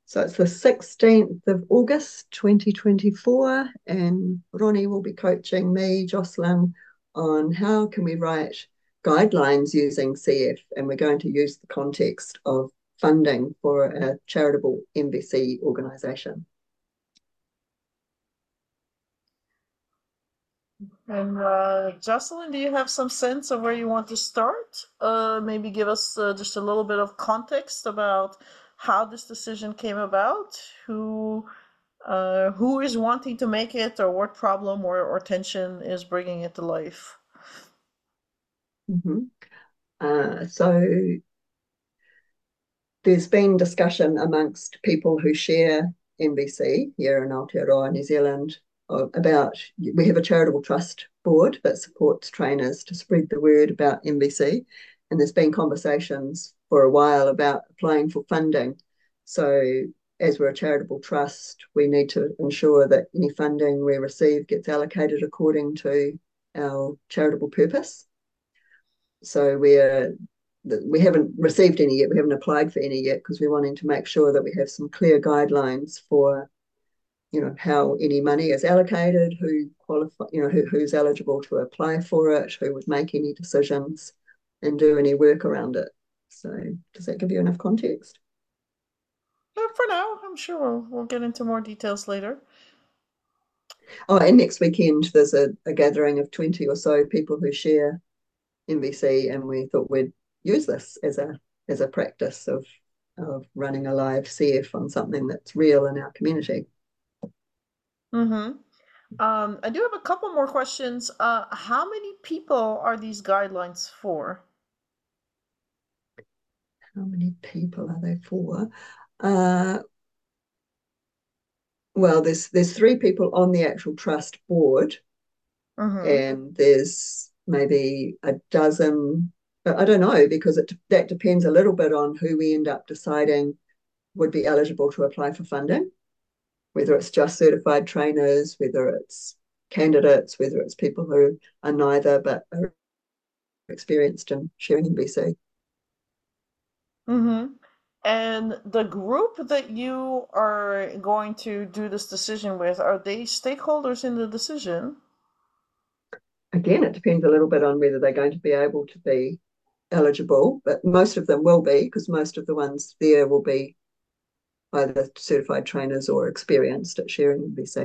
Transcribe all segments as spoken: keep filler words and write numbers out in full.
So it's the sixteenth of August, twenty twenty-four, and Ronnie will be coaching me, Jocelyn, on how can we write guidelines using C F, and we're going to use the context of funding for a charitable M V C organisation. And uh, Jocelyn, do you have some sense of where you want to start? Uh, maybe give us uh, just a little bit of context about how this decision came about, who uh, who is wanting to make it, or what problem or, or tension is bringing it to life. Mm-hmm. Uh, so there's been discussion amongst people who share M V C here in Aotearoa, New Zealand, about we have a charitable trust board that supports trainers to spread the word about M V C. And there's been conversations for a while about applying for funding. So as we're a charitable trust, we need to ensure that any funding we receive gets allocated according to our charitable purpose. So we're we haven't received any yet. We haven't applied for any yet because we're wanting to make sure that we have some clear guidelines for, you know, how any money is allocated, who qualify, you know, who, who's eligible to apply for it, who would make any decisions, and do any work around it. So, does that give you enough context? But for now, I'm sure we'll, we'll get into more details later. Oh, and next weekend there's a, a gathering of twenty or so people who share M V C, and we thought we'd use this as a as a practice of of running a live C F on something that's real in our community. Mm-hmm. Um, I do have a couple more questions. Uh, how many people are these guidelines for? How many people are they for? Uh, well, there's there's three people on the actual trust board, Mm-hmm. and there's maybe a dozen. I don't know because it that depends a little bit on who we end up deciding would be eligible to apply for funding, whether it's just certified trainers, whether it's candidates, whether it's people who are neither but are experienced in sharing M V C. Mm-hmm. And the group that you are going to do this decision with, are they stakeholders in the decision? Again, it depends a little bit on whether they're going to be able to be eligible, but most of them will be because most of the ones there will be either certified trainers or experienced at sharing M V C.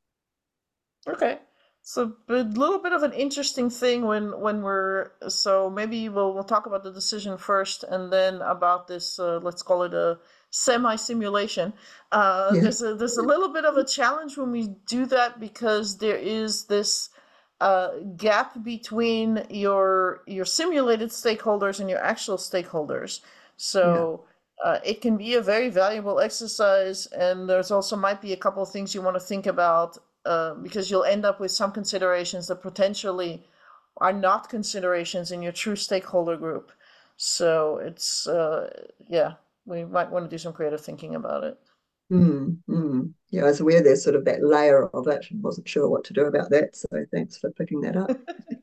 Okay. So a little bit of an interesting thing when when we're so maybe we'll we'll talk about the decision first and then about this uh, let's call it a semi simulation. Uh, Yeah, there's a there's a little bit of a challenge when we do that because there is this uh, gap between your your simulated stakeholders and your actual stakeholders. yeah, So uh, it can be a very valuable exercise, and there's also might be a couple of things you want to think about uh, because you'll end up with some considerations that potentially are not considerations in your true stakeholder group. So it's uh, yeah, we might want to do some creative thinking about it. mm, mm. Yeah. I was aware there's sort of that layer of it. I wasn't sure what to do about that, so thanks for picking that up.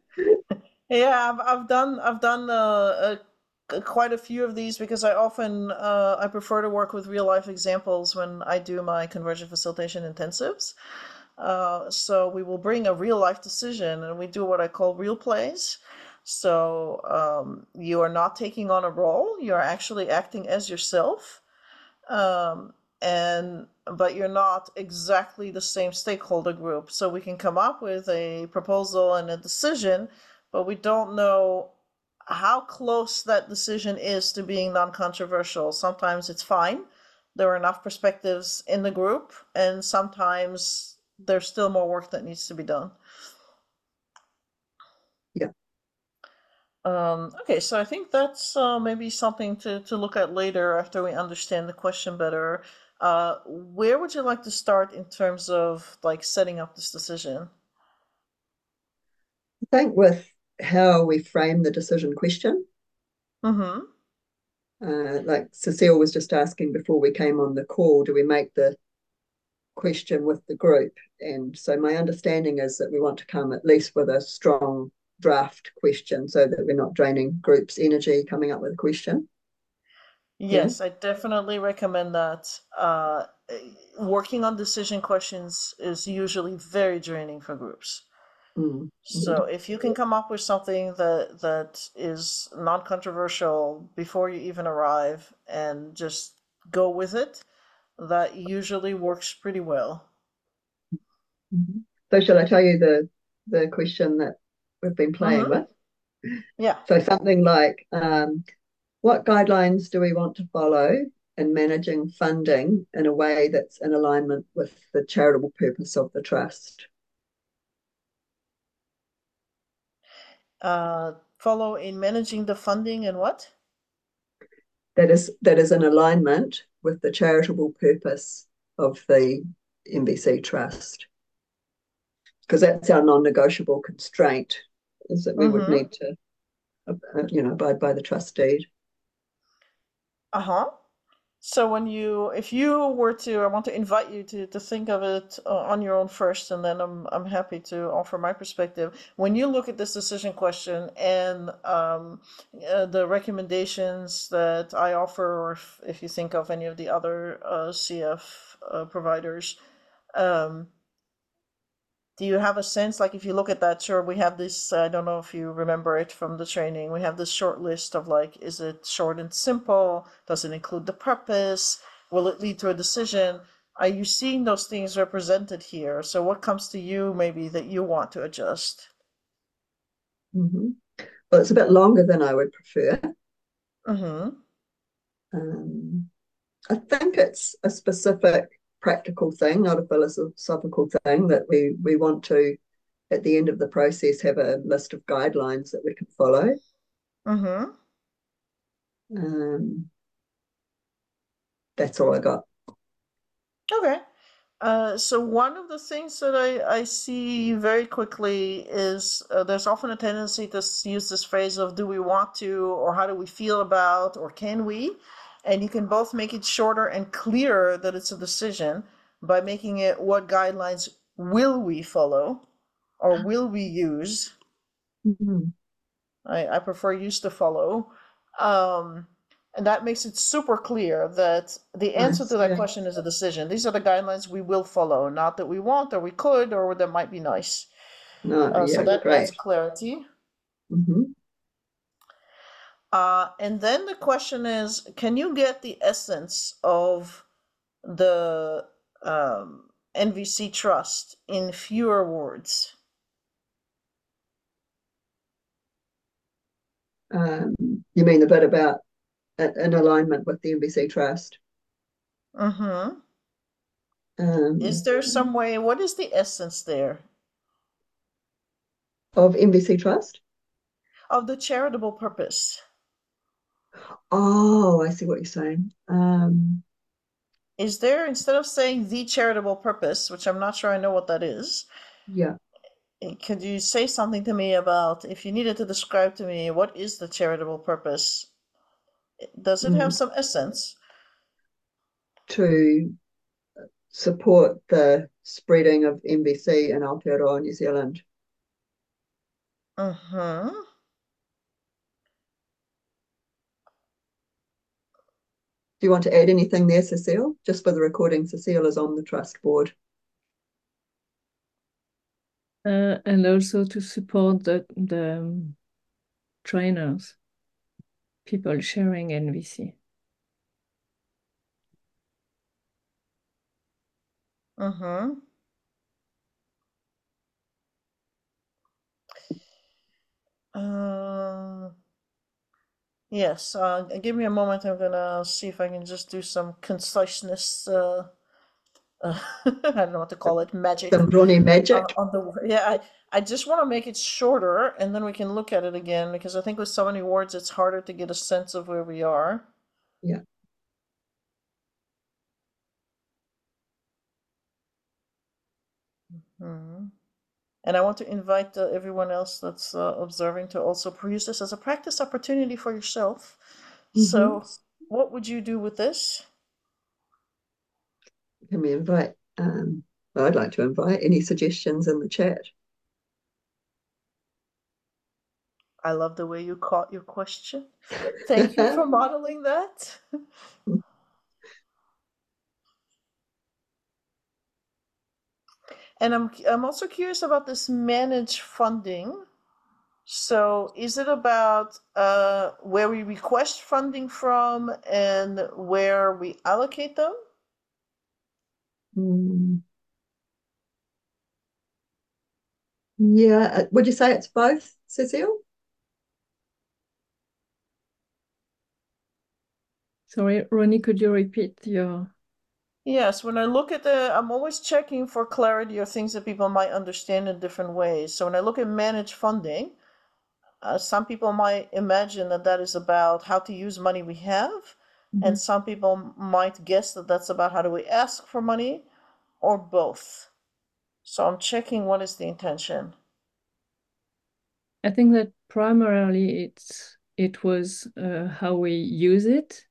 Yeah, I've I've done I've done uh, uh, quite a few of these because I often uh, I prefer to work with real life examples when I do my conversion facilitation intensives. Uh, so we will bring a real life decision and we do what I call real plays. So um, you are not taking on a role, you're actually acting as yourself. Um, and but you're not exactly the same stakeholder group. So we can come up with a proposal and a decision, but we don't know how close that decision is to being non-controversial. Sometimes it's fine. There are enough perspectives in the group, and sometimes there's still more work that needs to be done. Yeah. Um, okay, so I think that's uh, maybe something to, to look at later after we understand the question better. Uh, where would you like to start in terms of like setting up this decision? I think with how we frame the decision question, Mm-hmm. uh, like Cecile was just asking before we came on the call, do we make the question with the group? And so my understanding is that we want to come at least with a strong draft question so that we're not draining groups' energy coming up with a question. Yeah. Yes, I definitely recommend that. Uh, working on decision questions is usually very draining for groups. Mm, So mm, if you can come up with something that that is non-controversial before you even arrive and just go with it, that usually works pretty well. mhm. So shall I tell you the the question that we've been playing Mm-hmm. with? Yeah. So something like, um, what guidelines do we want to follow in managing funding in a way that's in alignment with the charitable purpose of the trust? Uh, follow in managing the funding and what? That is that is in alignment with the charitable purpose of the N V C trust, because that's our non-negotiable constraint, is that we would Mm-hmm. need to, uh, you know, abide by the trust deed. Uh-huh. So when you, if you were to, I want to invite you to to think of it uh, on your own first, and then I'm I'm happy to offer my perspective. When you look at this decision question and um, uh, the recommendations that I offer, or if, if you think of any of the other uh, C F uh, providers, um, do you have a sense, like if you look at that, sure, we have this, I don't know if you remember it from the training, we have this short list of like, is it short and simple? Does it include the purpose? Will it lead to a decision? Are you seeing those things represented here? So what comes to you maybe that you want to adjust? Mm-hmm. Well, it's a bit longer than I would prefer. Mm-hmm. Um, I think it's a specific practical thing, not a philosophical thing, that we we want to, at the end of the process, have a list of guidelines that we can follow. Mm-hmm. Um, that's all I got. Okay. Uh, so one of the things that I, I see very quickly is uh, there's often a tendency to use this phrase of do we want to, or how do we feel about, or can we? And you can both make it shorter and clearer that it's a decision by making it what guidelines will we follow or will we use. Mm-hmm. I, I prefer use to follow. Um, and that makes it super clear that the answer Nice. to that Yeah. question is a decision. These are the guidelines we will follow, not that we want or we could or that might be nice. No. Uh, so Yeah. that adds Great. clarity. Mm-hmm. Uh, and then the question is, can you get the essence of the um, N V C trust in fewer words? Um, you mean the bit about in alignment with the N B C Trust? Mm-hmm. Is Um, there some way? What is the essence there of N B C Trust? of the charitable purpose? Oh, I see what you're saying. Um, Is there, instead of saying the charitable purpose, which I'm not sure I know what that is, yeah. eh, could you say something to me about, if you needed to describe to me what is the charitable purpose? Does it have Mm. some essence? To support the spreading of M B C in Aotearoa, New Zealand. Mm-hmm. Do you want to add anything there, Cecile? Just for the recording, Cecile is on the trust board. Uh, and also to support the, the um, trainers, people sharing N V C. Mm-hmm. Uh, yes, uh, give me a moment. I'm gonna see if I can just do some conciseness, uh, uh, I don't know what to call it, magic Some brawny uh, magic. on the word. Yeah, I, I just want to make it shorter and then we can look at it again because I think with so many words it's harder to get a sense of where we are. Yeah. Hmm. And I want to invite uh, everyone else that's uh, observing to also use this as a practice opportunity for yourself. Mm-hmm. So, what would you do with this? Can we invite? Um, well, I'd like to invite any suggestions in the chat. I love the way you caught your question. Thank you for modeling that. And I'm I'm also curious about this managed funding. So is it about uh, where we request funding from and where we allocate them? Mm. Yeah, uh, would you say it's both, Cecile? Sorry, Ronnie, could you repeat your... Yes, when I look at the, I'm always checking for clarity or things that people might understand in different ways. So when I look at managed funding, uh, some people might imagine that that is about how to use money we have, and Mhm. some people might guess that that's about how do we ask for money, or both. So I'm checking what is the intention. I think that primarily it's it was uh, how we use it.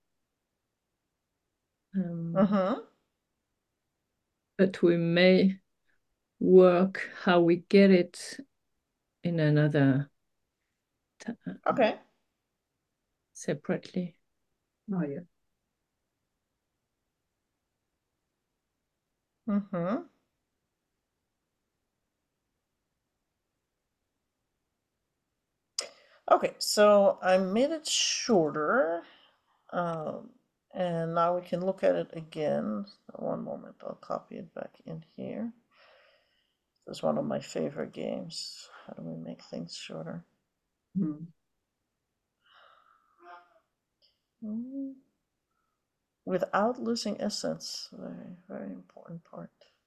Um, Mm-hmm. but we may work how we get it in another t- Okay. separately. Oh, yeah. Mm-hmm. Okay, so I made it shorter, um, and now we can look at it again. So one moment, I'll copy it back in here. This is one of my favorite games. How do we make things shorter? Mm. Mm. Without losing essence, very, very important part.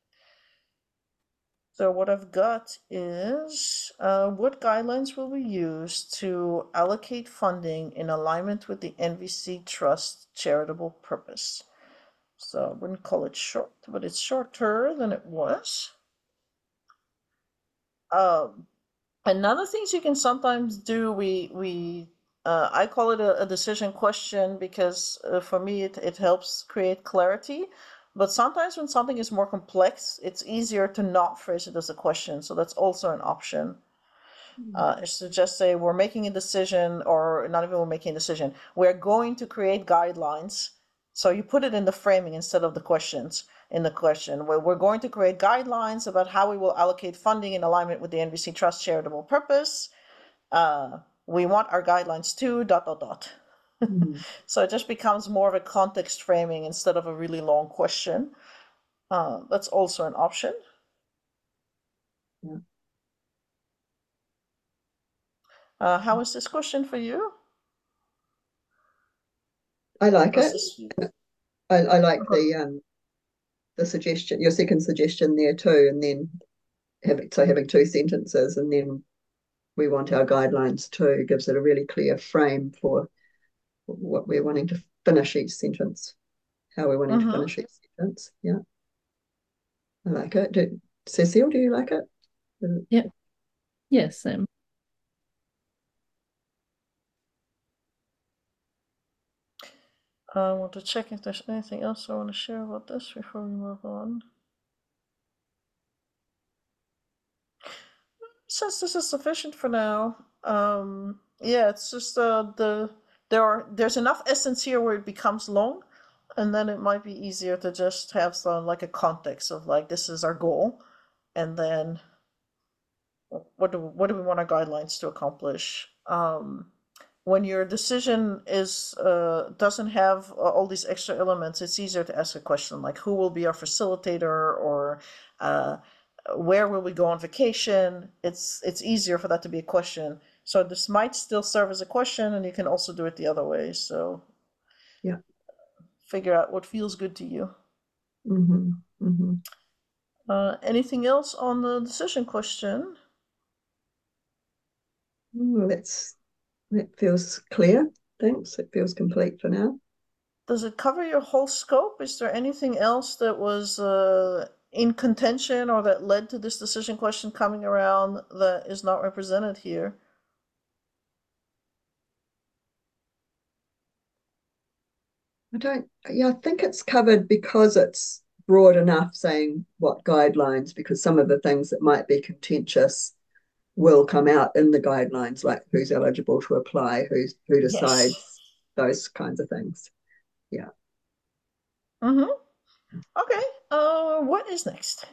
So what I've got is uh, what guidelines will we use to allocate funding in alignment with the N V C Trust charitable purpose? So I wouldn't call it short, but it's shorter than it was. Um, another things you can sometimes do, we we uh, I call it a, a decision question because uh, for me it, it helps create clarity. But sometimes when something is more complex, it's easier to not phrase it as a question. So that's also an option. Uh, is to just say we're making a decision, or not even we're making a decision. We're going to create guidelines. So you put it in the framing instead of the questions in the question. Where we're going to create guidelines about how we will allocate funding in alignment with the N V C Trust charitable purpose. Uh, we want our guidelines to dot dot dot. Mm. So it just becomes more of a context framing instead of a really long question. Uh, that's also an option. Yeah. Uh, how is this question for you? I like Was it. this? I, I like the um the suggestion, your second suggestion there too, and then having so having two sentences, and then we want our guidelines too, gives it a really clear frame for what we're wanting to finish each sentence, how we're wanting to Mm-hmm. finish each sentence. Yeah, I like it. Do, Cecile, do you like it? Yeah. Yes. Um, I want to check if there's anything else I want to share about this before we move on. Since this is sufficient for now, um, yeah, it's just uh, the there are there's enough essence here where it becomes long, and then it might be easier to just have some like a context of like this is our goal, and then what do what do we want our guidelines to accomplish? Um, when your decision is uh, doesn't have all these extra elements, it's easier to ask a question like who will be our facilitator, or uh, where will we go on vacation. It's it's easier for that to be a question. So this might still serve as a question, and you can also do it the other way. So Yeah. figure out what feels good to you. Mm-hmm. Mm-hmm. Uh, anything else on the decision question? Well, that's that feels clear. Thanks. It feels complete for now. Does it cover your whole scope? Is there anything else that was uh, in contention or that led to this decision question coming around that is not represented here? I don't, yeah, I think it's covered because it's broad enough saying what guidelines, because some of the things that might be contentious will come out in the guidelines, like who's eligible to apply, who's who Yes. decides, those kinds of things. Yeah. Mm-hmm. Okay. Uh, what is next?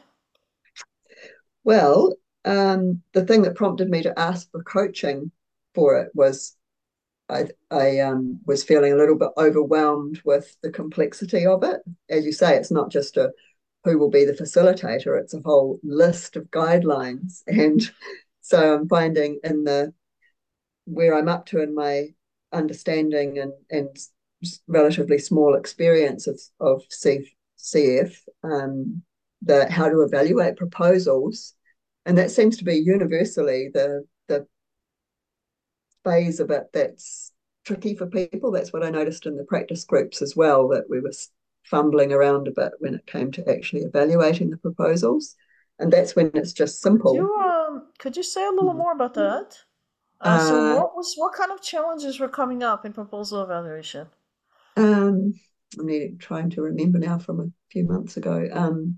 Well, um, the thing that prompted me to ask for coaching for it was I, I um, was feeling a little bit overwhelmed with the complexity of it. As you say, it's not just a who will be the facilitator, it's a whole list of guidelines. And so I'm finding in the where I'm up to in my understanding and, and relatively small experience of, of C F, um, the how to evaluate proposals. And that seems to be universally the the phase of it that's tricky for people. That's what I noticed in the practice groups as well, that we were fumbling around a bit when it came to actually evaluating the proposals. And that's when it's just Could simple. you um could you say a little more about that? Uh, so Uh, what was what kind of challenges were coming up in proposal evaluation? um, I'm needing, trying to remember now from a few months ago. Um,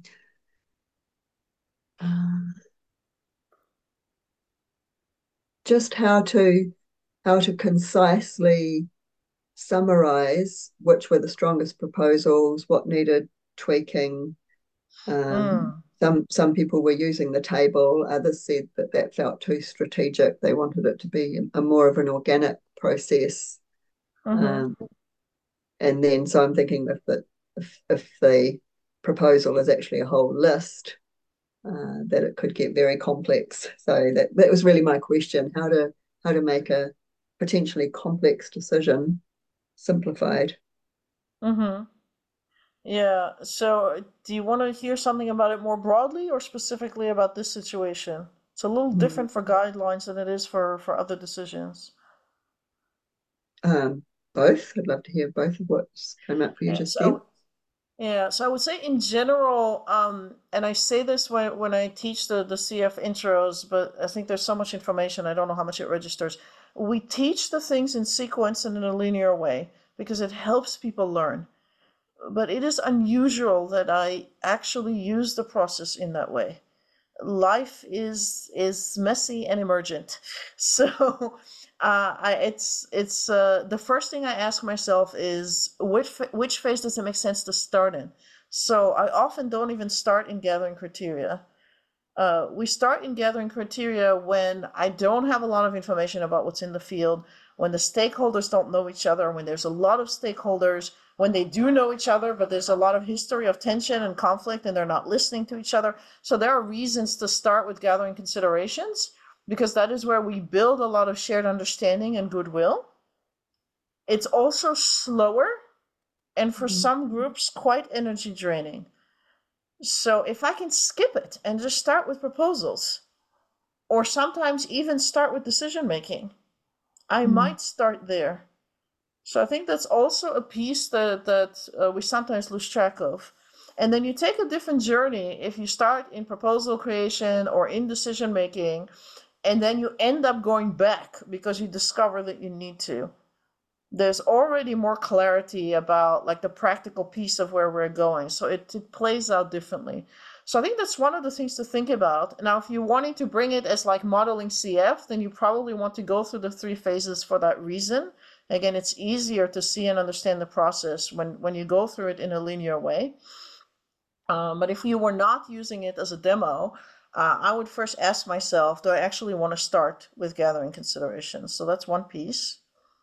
uh, just how to how to concisely summarize which were the strongest proposals, what needed tweaking. Um, Mm, some some people were using the table. Others said that that felt too strategic. They wanted it to be a more of an organic process. mm-hmm. Um, and then so I'm thinking if the if, if the proposal is actually a whole list, uh, that it could get very complex. So that that was really my question: how to how to make a potentially complex decision simplified. Mm-hmm. Yeah. So do you want to hear something about it more broadly or specifically about this situation? It's a little Mm. different for guidelines than it is for for other decisions. Um, both. I'd love to hear both of what's come up for you Yeah. just then. So yeah, so I would say in general, um, and I say this when when I teach the the C F intros, but I think there's so much information, I don't know how much it registers. We teach the things in sequence and in a linear way because it helps people learn. But it is unusual that I actually use the process in that way. Life is is messy and emergent. So uh, I it's it's uh, the first thing I ask myself is which which phase does it make sense to start in. So I often don't even start in gathering criteria. Uh, we start in gathering criteria when I don't have a lot of information about what's in the field, when the stakeholders don't know each other, when there's a lot of stakeholders, when they do know each other, but there's a lot of history of tension and conflict and they're not listening to each other. So there are reasons to start with gathering considerations because that is where we build a lot of shared understanding and goodwill. It's also slower and for Mm. some groups quite energy draining. So if I can skip it and just start with proposals, or sometimes even start with decision making, I Mm. might start there. So I think that's also a piece that that uh, we sometimes lose track of. And then you take a different journey if you start in proposal creation or in decision making, and then you end up going back because you discover that you need to. There's already more clarity about like the practical piece of where we're going. So it, it plays out differently. So I think that's one of the things to think about. Now, if you're wanting to bring it as like modeling C F, then you probably want to go through the three phases for that reason. Again, it's easier to see and understand the process when, when you go through it in a linear way. Um, but if you were not using it as a demo, uh, I would first ask myself, do I actually want to start with gathering considerations? So that's one piece.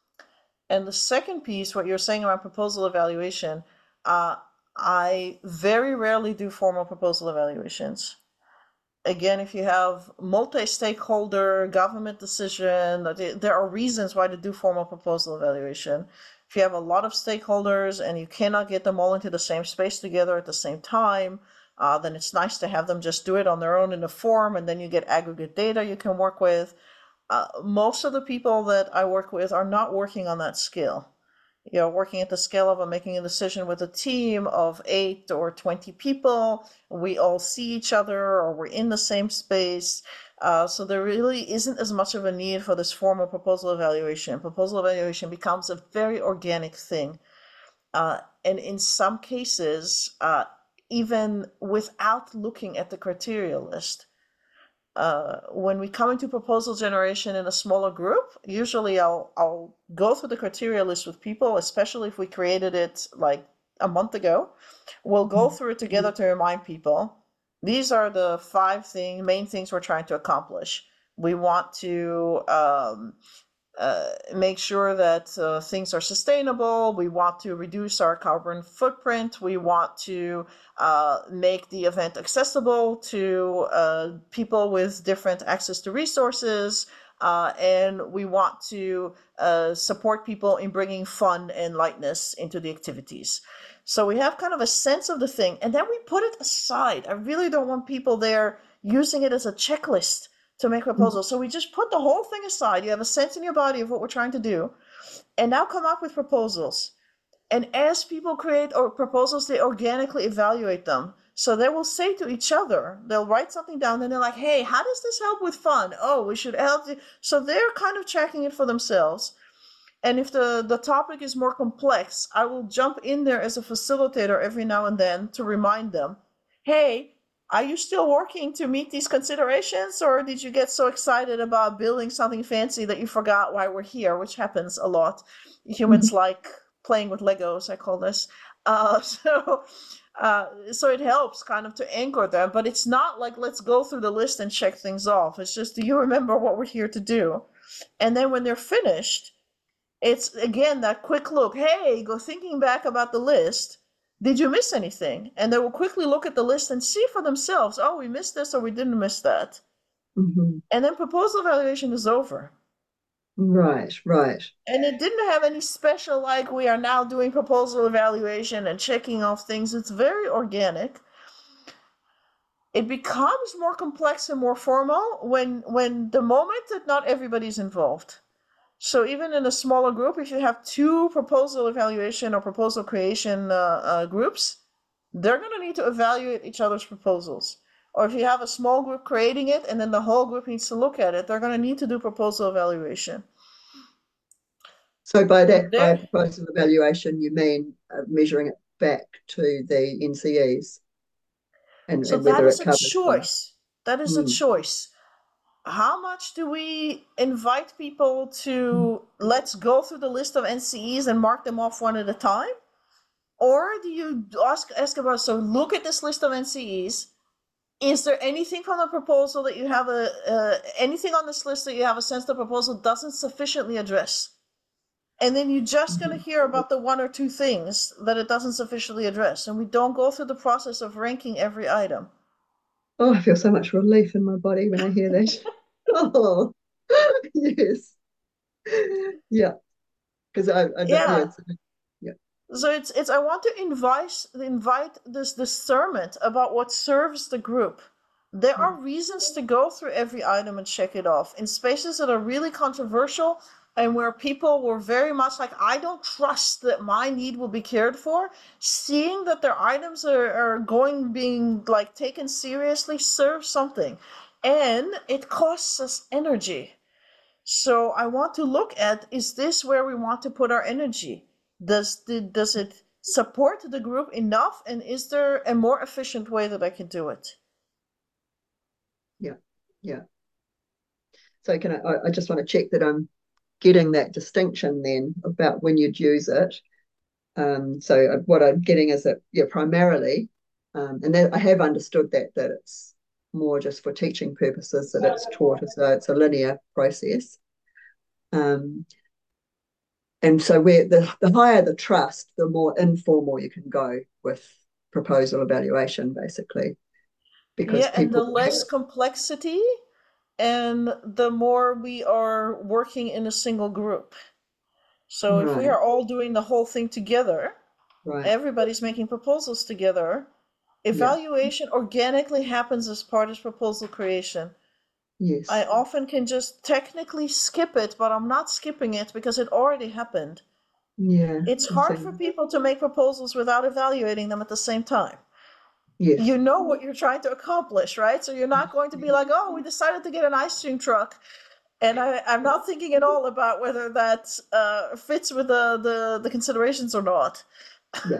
And the second piece, what you're saying about proposal evaluation, uh, I very rarely do formal proposal evaluations. Again, if you have multi-stakeholder government decision, there are reasons why to do formal proposal evaluation. If you have a lot of stakeholders and you cannot get them all into the same space together at the same time, uh, then it's nice to have them just do it on their own in a form, and then you get aggregate data you can work with. Uh, most of the people that I work with are not working on that scale. You know, working at the scale of a, making a decision with a team of eight or twenty people. We all see each other or we're in the same space. Uh, so there really isn't as much of a need for this formal proposal evaluation. Proposal evaluation becomes a very organic thing. Uh, and in some cases, uh, even without looking at the criteria list, uh, when we come into proposal generation in a smaller group, usually I'll I'll go through the criteria list with people, especially if we created it like a month ago. We'll go through it together to remind people. These are the five thing, main things we're trying to accomplish. We want to um, uh, make sure that uh, things are sustainable. We want to reduce our carbon footprint. We want to uh, make the event accessible to uh, people with different access to resources. Uh, and we want to uh, support people in bringing fun and lightness into the activities. So we have kind of a sense of the thing, and then we put it aside. I really don't want people there using it as a checklist to make proposals. So we just put the whole thing aside. You have a sense in your body of what we're trying to do, and now come up with proposals. And as people create or proposals, they organically evaluate them. So they will say to each other, they'll write something down, and they're like, hey, how does this help with fun? Oh, we should help. So they're kind of checking it for themselves. And if the, the topic is more complex, I will jump in there as a facilitator every now and then to remind them, hey, are you still working to meet these considerations, or did you get so excited about building something fancy that you forgot why we're here, which happens a lot. Humans mm-hmm. like playing with Legos, I call this. Uh, so, uh, so it helps kind of to anchor them, but it's not like, let's go through the list and check things off. It's just, do you remember what we're here to do? And then when they're finished, it's, again, that quick look. Hey, go thinking back about the list. Did you miss anything? And they will quickly look at the list and see for themselves, oh, we missed this or we didn't miss that. Mm-hmm. And then proposal evaluation is over. Right, right. And it didn't have any special, like, we are now doing proposal evaluation and checking off things. It's very organic. It becomes more complex and more formal when, when the moment that not everybody's involved. So even in a smaller group, if you have two proposal evaluation or proposal creation uh, uh, groups, they're going to need to evaluate each other's proposals. Or if you have a small group creating it and then the whole group needs to look at it, they're going to need to do proposal evaluation. So by that, by proposal evaluation, you mean uh, measuring it back to the N C Es? And, so and whether that is it a choice. Them. That is mm. a choice. How much do we invite people to mm. let's go through the list of N C Es and mark them off one at a time? Or do you ask, ask about, so look at this list of N C Es. Is there anything from the proposal that you have a, uh, anything on this list that you have a sense the proposal doesn't sufficiently address? And then you're just mm-hmm. going to hear about the one or two things that it doesn't sufficiently address. And we don't go through the process of ranking every item. Oh, I feel so much relief in my body when I hear that. Oh, yes. Yeah. Because I, I yeah. yeah, yeah. So it's it's I want to invite invite this discernment about what serves the group. There are reasons to go through every item and check it off. In spaces that are really controversial and where people were very much like, I don't trust that my need will be cared for, seeing that their items are, are going, being like taken seriously serves something. And it costs us energy. So I want to look at, is this where we want to put our energy? Does the, does it support the group enough? And is there a more efficient way that I can do it? Yeah, yeah. So can I, I just want to check that I'm getting that distinction then about when you'd use it. Um, so what I'm getting is that, yeah, primarily, um, and that I have understood that, that it's more just for teaching purposes, that it's taught as a, it's a linear process. Um, and so where the, the higher the trust, the more informal you can go with proposal evaluation, basically. Because yeah, and the less complexity and the more we are working in a single group. So right. if we are all doing the whole thing together, right. everybody's making proposals together, evaluation yeah. organically happens as part of proposal creation. Yes. I often can just technically skip it, but I'm not skipping it because it already happened. Yeah. It's hard for people to make proposals without evaluating them at the same time. Yes. You know what you're trying to accomplish, right? So you're not going to be like, oh, we decided to get an ice cream truck. And I, I'm not thinking at all about whether that uh, fits with the, the, the considerations or not. Yeah.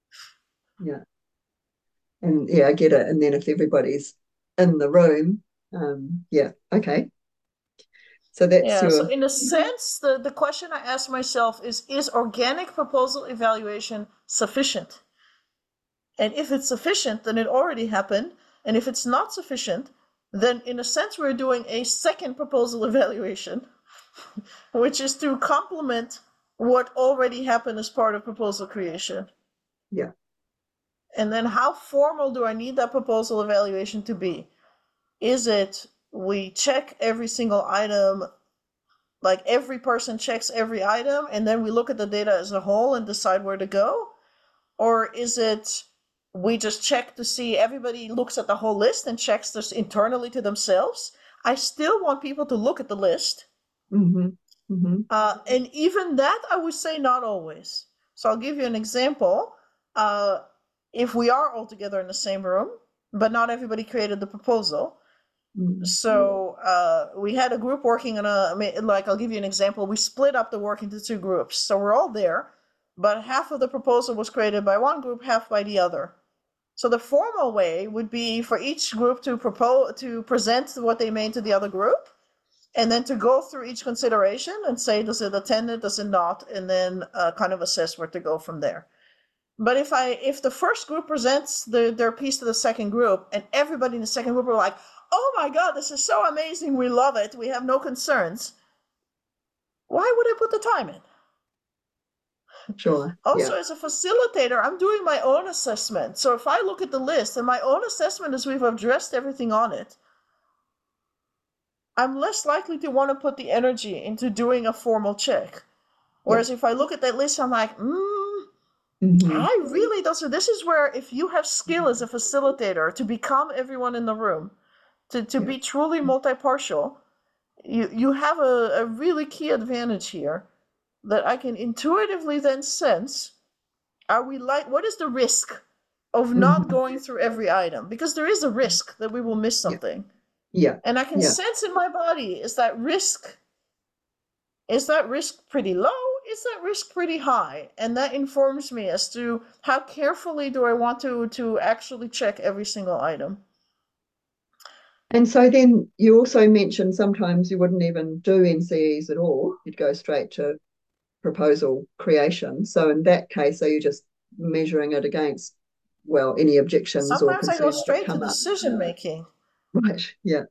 Yeah. And yeah, I get it. And then if everybody's in the room Um, yeah, okay. So that's Yeah, so your, in a sense, the, the question I ask myself is, is organic proposal evaluation sufficient? And if it's sufficient, then it already happened. And if it's not sufficient, then in a sense, we're doing a second proposal evaluation, which is to complement what already happened as part of proposal creation. yeah. And then how formal do I need that proposal evaluation to be? Is it we check every single item, like every person checks every item, and then we look at the data as a whole and decide where to go? Or is it we just check to see everybody looks at the whole list and checks this internally to themselves? I still want people to look at the list. Mm-hmm. Mm-hmm. Uh, and even that, I would say not always. So I'll give you an example. Uh, if we are all together in the same room, but not everybody created the proposal. Mm-hmm. So uh, we had a group working on a, I mean, like, I'll give you an example. We split up the work into two groups. So we're all there, but half of the proposal was created by one group, half by the other. So the formal way would be for each group to propose, to present what they made to the other group, and then to go through each consideration and say, does it attend it, does it not, and then uh, kind of assess where to go from there. But if I if the first group presents the, their piece to the second group, and everybody in the second group are like, oh my God, this is so amazing, we love it, we have no concerns, why would I put the time in? Sure. Also, Yeah. as a facilitator, I'm doing my own assessment. So if I look at the list and my own assessment is we've addressed everything on it, I'm less likely to want to put the energy into doing a formal check. Whereas Yeah. if I look at that list, I'm like, mm, Mm-hmm. I really don't. So this is where if you have skill as a facilitator to become everyone in the room, to, to Yeah. be truly multi-partial, you, you have a, a really key advantage here that I can intuitively then sense, are we like, what is the risk of not Mm-hmm. going through every item? Because there is a risk that we will miss Yeah. something. Yeah. And I can Yeah. sense in my body, is that risk, is that risk pretty low? Is that risk pretty high? And that informs me as to how carefully do I want to, to actually check every single item. And so then you also mentioned sometimes you wouldn't even do N C Es at all. You'd go straight to proposal creation. So in that case, are you just measuring it against, well, any objections or Sometimes I go concerns that straight to come up? decision making. Right. Yeah.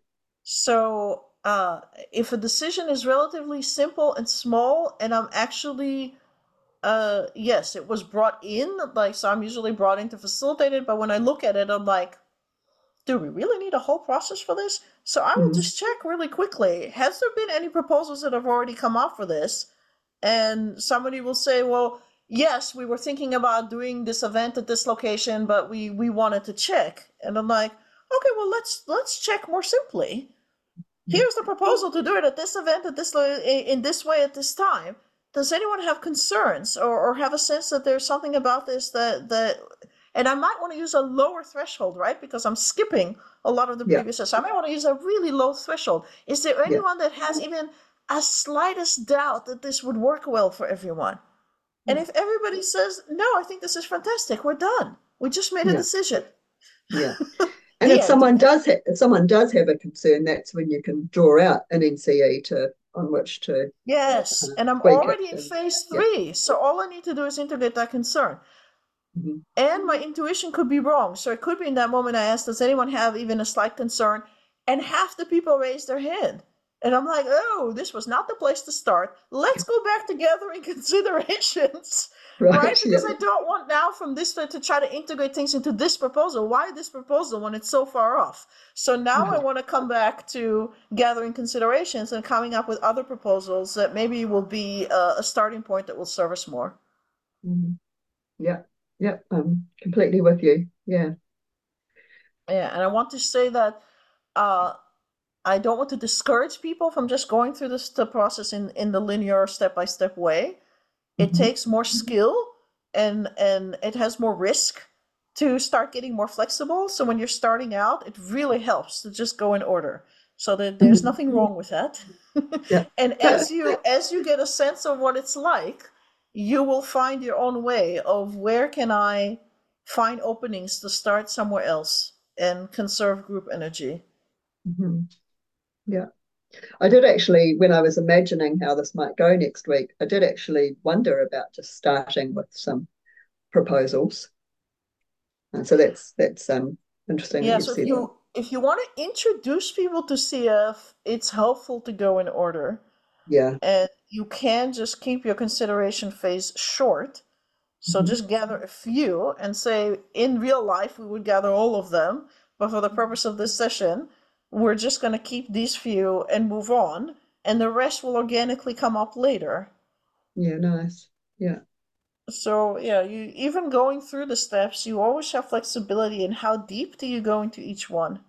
So uh, if a decision is relatively simple and small, and I'm actually, uh, yes, it was brought in, like, so I'm usually brought in to facilitate it, but when I look at it, I'm like, do we really need a whole process for this? So I will Mm-hmm. just check really quickly. Has there been any proposals that have already come up for this? And somebody will say, well, yes, we were thinking about doing this event at this location, but we, we wanted to check. And I'm like, okay, well, let's let's check more simply. Here's the proposal to do it at this event, at this in this way, at this time. Does anyone have concerns or, or have a sense that there's something about this that that and I might want to use a lower threshold, right? Because I'm skipping a lot of the Yeah. previous steps. I might want to use a really low threshold. Is there Yeah. anyone that has even a slightest doubt that this would work well for everyone? And if everybody says, no, I think this is fantastic, we're done. We just made a Yeah. decision. Yeah. And The if end. someone does have, if someone does have a concern, that's when you can draw out an N C E to on which to Yes, uh, and I'm tweak already it. in And, phase yeah. three. So all I need to do is integrate that concern. Mm-hmm. And my intuition could be wrong. So it could be in that moment I asked, does anyone have even a slight concern? And half the people raised their hand. And I'm like, oh, this was not the place to start. Let's go back to gathering considerations. Right. Right? Because Yeah. I don't want now from this to, to try to integrate things into this proposal. Why this proposal when it's so far off? So now I Right. want to come back to gathering considerations and coming up with other proposals that maybe will be a, a starting point that will serve us more. Mm-hmm. Yeah. Yeah. I'm completely with you. Yeah. Yeah, and I want to say that uh, I don't want to discourage people from just going through this the process in, in the linear step-by-step way. It Mm-hmm. takes more skill and and it has more risk to start getting more flexible. So when you're starting out, it really helps to just go in order. So that there's Mm-hmm. nothing wrong with that. Yeah. And as you as you get a sense of what it's like, you will find your own way of where can I find openings to start somewhere else and conserve group energy. Mm-hmm. Yeah. I did actually, when I was imagining how this might go next week, I did actually wonder about just starting with some proposals. And so that's that's um interesting that Yeah, you've so if said that. you if you want to introduce people to C F, it's helpful to go in order. Yeah. And you can just keep your consideration phase short. So Mm-hmm. just gather a few and say, in real life, we would gather all of them, but for the purpose of this session, we're just going to keep these few and move on, and the rest will organically come up later. Yeah, nice. Yeah. So yeah, you even going through the steps, you always have flexibility in how deep do you go into each one.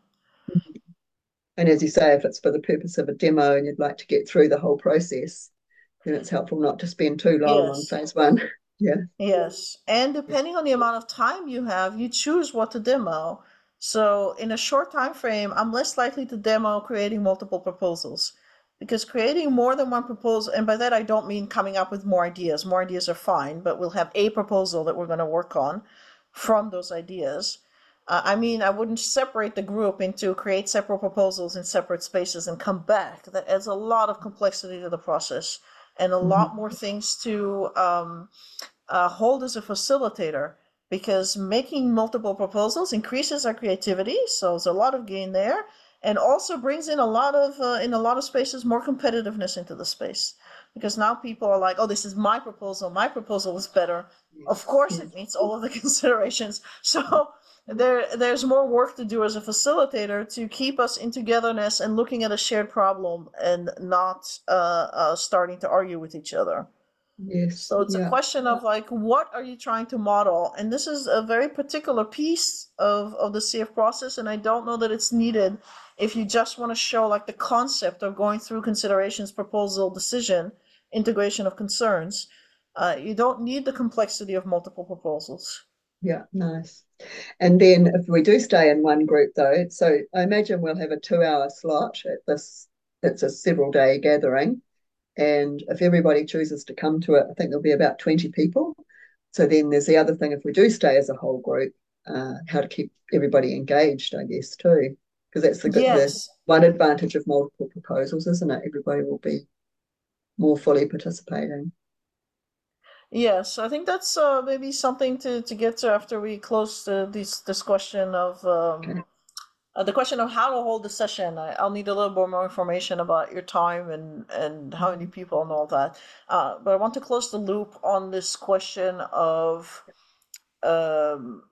And as you say, if it's for the purpose of a demo and you'd like to get through the whole process, then it's helpful not to spend too long on Yes. phase one. Yeah. Yes, and depending on the amount of time you have, you choose what to demo. So in a short time frame, I'm less likely to demo creating multiple proposals because creating more than one proposal, and by that I don't mean coming up with more ideas. More ideas are fine, but we'll have a proposal that we're going to work on from those ideas. Uh, I mean, I wouldn't separate the group into create separate proposals in separate spaces and come back. That adds a lot of complexity to the process and a lot Mm-hmm. more things to um, uh, hold as a facilitator because making multiple proposals increases our creativity, so there's a lot of gain there, and also brings in a lot of uh, in a lot of spaces more competitiveness into the space because now people are like, oh, this is my proposal, my proposal is better. Of Yes. course, Yes. it meets all of the considerations. So there there's more work to do as a facilitator to keep us in togetherness and looking at a shared problem and not uh, uh, starting to argue with each other. Yes. So it's a Yeah. question of like, what are you trying to model? And this is a very particular piece of, of the C F process, and I don't know that it's needed if you just want to show like the concept of going through considerations, proposal, decision, integration of concerns. Uh, you don't need the complexity of multiple proposals. Yeah. Nice. And then if we do stay in one group though, so I imagine we'll have a two hour slot at this, it's a several day gathering. And if everybody chooses to come to it, I think there'll be about twenty people. So then there's the other thing, if we do stay as a whole group, uh, how to keep everybody engaged, I guess, too. Because that's the the Yes. one advantage of multiple proposals, isn't it? Everybody will be more fully participating. Yes, I think that's uh, maybe something to, to get to after we close the, this this question of um, Okay. Uh, the question of how to hold the session, I, I'll need a little bit more information about your time and, and how many people and all that. Uh, but I want to close the loop on this question of um,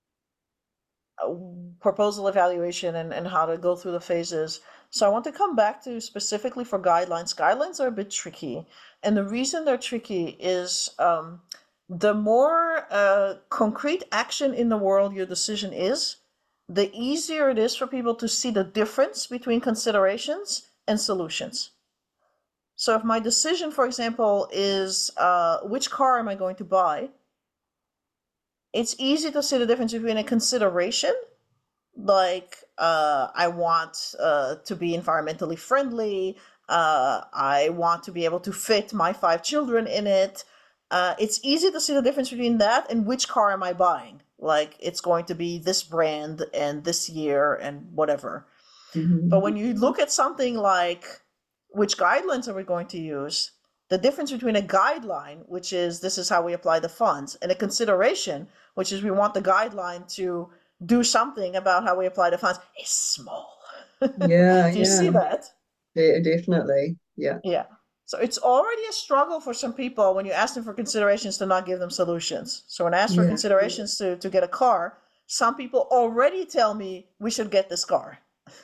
uh, proposal evaluation and, and how to go through the phases. So I want to come back to specifically for guidelines. Guidelines are a bit tricky. And the reason they're tricky is um, the more uh, concrete action in the world your decision is, the easier it is for people to see the difference between considerations and solutions. So if my decision, for example, is uh, which car am I going to buy, it's easy to see the difference between a consideration, like uh, I want uh, to be environmentally friendly, uh, I want to be able to fit my five children in it. Uh, it's easy to see the difference between that and which car am I buying. Like it's going to be this brand and this year and whatever. But Mm-hmm. when you look at something like which guidelines are we going to use, the difference between a guideline, which is this is how we apply the funds, and a consideration, which is we want the guideline to do something about how we apply the funds, is small. Yeah, Do you see yeah, that? yeah, definitely. Yeah, Yeah. So it's already a struggle for some people when you ask them for considerations to not give them solutions. So when I ask for yeah, considerations to, to get a car, some people already tell me we should get this car.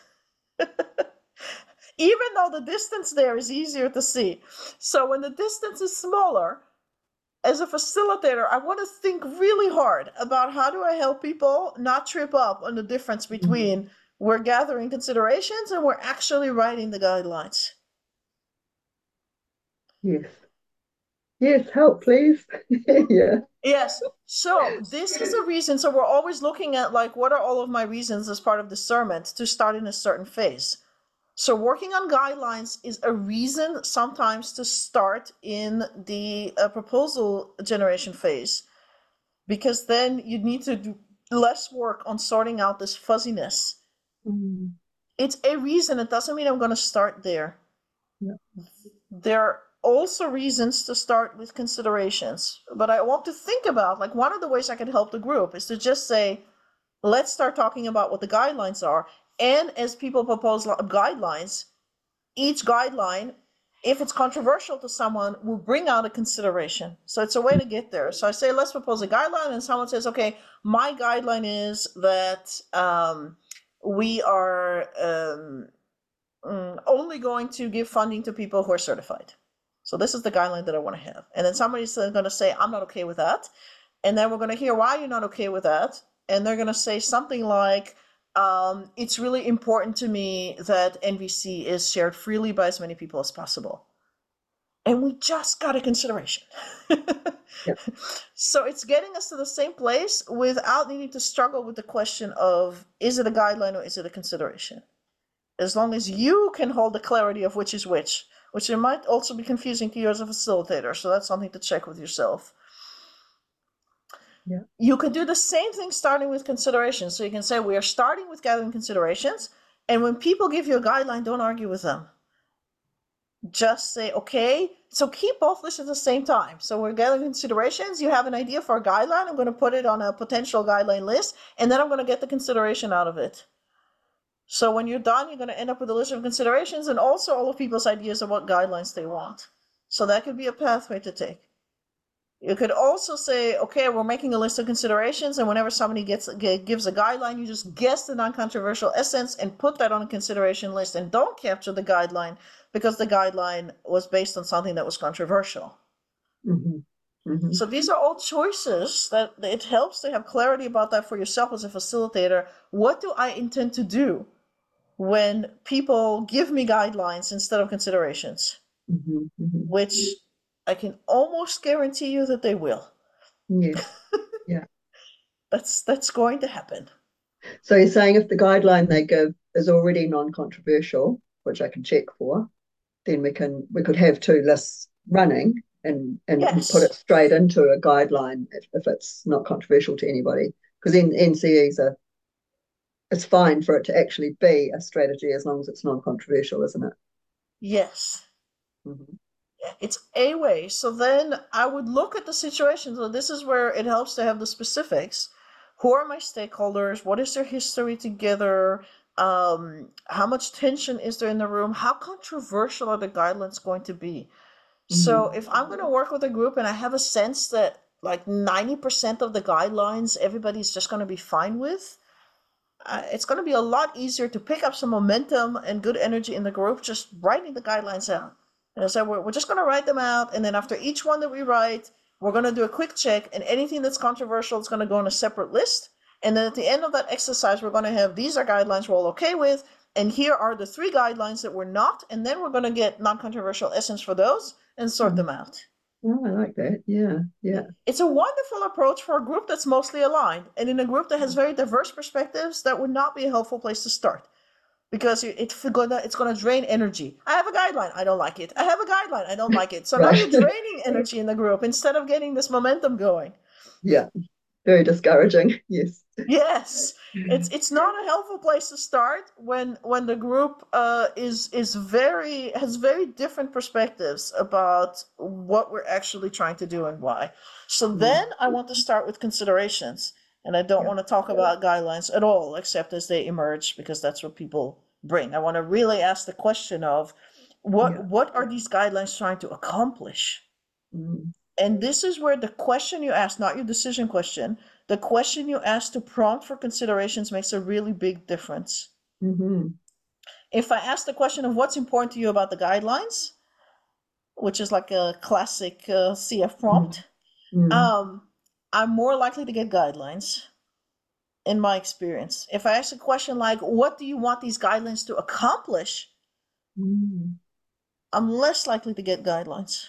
Even though the distance there is easier to see. So when the distance is smaller, as a facilitator, I want to think really hard about how do I help people not trip up on the difference mm-hmm. between we're gathering considerations and we're actually writing the guidelines. Yes, yes, help, please. Yeah, Yes. So this is a reason. So we're always looking at like, what are all of my reasons as part of discernment to start in a certain phase? So working on guidelines is a reason sometimes to start in the uh, proposal generation phase, because then you need to do less work on sorting out this fuzziness. mm. it's a reason. It doesn't mean I'm going to start there. Yeah. There are also reasons to start with considerations, but I want to think about, like, one of the ways I can help the group is to just say, let's start talking about what the guidelines are. And as people propose guidelines, each guideline, if it's controversial to someone, will bring out a consideration. So it's a way to get there. So I say, let's propose a guideline, and someone says, okay, my guideline is that um, we are um, only going to give funding to people who are certified. So this is the guideline that I want to have. And then somebody's going to say, I'm not okay with that. And then we're going to hear why you're not okay with that. And they're going to say something like, um, it's really important to me that N V C is shared freely by as many people as possible. And we just got a consideration. Yeah. So it's getting us to the same place without needing to struggle with the question of, is it a guideline or is it a consideration? As long as you can hold the clarity of which is which, which it might also be confusing to you as a facilitator. So that's something to check with yourself. Yeah. You can do the same thing starting with considerations. So you can say, we are starting with gathering considerations. And when people give you a guideline, don't argue with them. Just say, okay, so keep both lists at the same time. So we're gathering considerations. You have an idea for a guideline. I'm going to put it on a potential guideline list, and then I'm going to get the consideration out of it. So when you're done, you're going to end up with a list of considerations and also all of people's ideas of what guidelines they want. So that could be a pathway to take. You could also say, okay, we're making a list of considerations, and whenever somebody gets gives a guideline, you just guess the non-controversial essence and put that on a consideration list, and don't capture the guideline because the guideline was based on something that was controversial. Mm-hmm. Mm-hmm. So these are all choices that it helps to have clarity about that for yourself as a facilitator. What do I intend to do when people give me guidelines instead of considerations? Mm-hmm. Mm-hmm. Which I can almost guarantee you that they will. Yes. Yeah. That's that's going to happen. So you're saying if the guideline they give is already non-controversial, which I can check for, then we can we could have two lists running and and Yes. put it straight into a guideline if, if it's not controversial to anybody. Because in N C Es are it's fine for it to actually be a strategy as long as it's non-controversial, isn't it? Yes. Mm-hmm. It's a way. So then I would look at the situation. So this is where it helps to have the specifics. Who are my stakeholders? What is their history together? Um, how much tension is there in the room? How controversial are the guidelines going to be? Mm-hmm. So if I'm going to work with a group and I have a sense that like ninety percent of the guidelines everybody's just going to be fine with, uh, it's going to be a lot easier to pick up some momentum and good energy in the group just writing the guidelines out. And so we're, we're just going to write them out. And then after each one that we write, we're going to do a quick check. And anything that's controversial is going to go on a separate list. And then at the end of that exercise, we're going to have, these are guidelines we're all okay with. And here are the three guidelines that we're not. And then we're going to get non-controversial essence for those and sort mm-hmm. them out. Oh, I like that. Yeah, yeah. It's a wonderful approach for a group that's mostly aligned. And in a group that has very diverse perspectives, that would not be a helpful place to start. Because it's gonna it's gonna drain energy. I have a guideline, I don't like it. I have a guideline, I don't like it. So right. Now you're draining energy in the group instead of getting this momentum going. Yeah, very discouraging. Yes. Yes, it's it's not a helpful place to start when when the group uh, is is very has very different perspectives about what we're actually trying to do and why. So mm. then I want to start with considerations. And I don't yeah. want to talk about guidelines at all, except as they emerge, because that's what people bring. I want to really ask the question of what yeah. what are these guidelines trying to accomplish? Mm. And this is where the question you ask, not your decision question, the question you ask to prompt for considerations makes a really big difference. Mm-hmm. If I ask the question of what's important to you about the guidelines, which is like a classic uh, C F prompt, mm-hmm. um, I'm more likely to get guidelines in my experience. If I ask a question like, what do you want these guidelines to accomplish? Mm. I'm less likely to get guidelines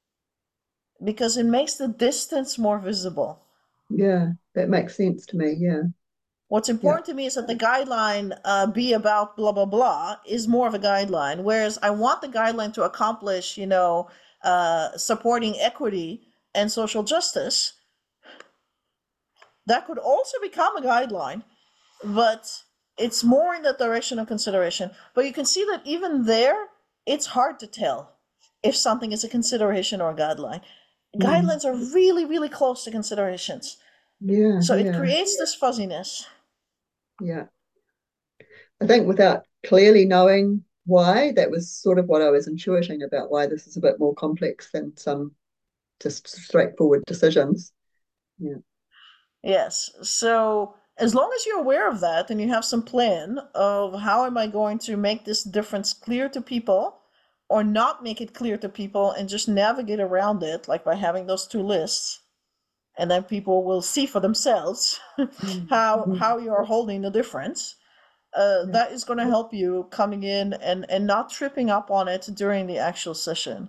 because it makes the distance more visible. Yeah, that makes sense to me. Yeah. What's important yeah. to me is that the guideline uh, be about blah, blah, blah is more of a guideline. Whereas I want the guideline to accomplish, you know, uh, supporting equity and social justice. That could also become a guideline, but it's more in that direction of consideration. But you can see that even there, it's hard to tell if something is a consideration or a guideline. Mm. Guidelines are really, really close to considerations. Yeah, So it yeah, creates this fuzziness. yeah. I think without clearly knowing why, that was sort of what I was intuiting about why this is a bit more complex than some just straightforward decisions. Yeah. Yes. So as long as you're aware of that and you have some plan of how am I going to make this difference clear to people or not make it clear to people and just navigate around it, like by having those two lists, and then people will see for themselves how Mm-hmm. how you are holding the difference. Uh, Yeah, that is going to help you coming in and and not tripping up on it during the actual session.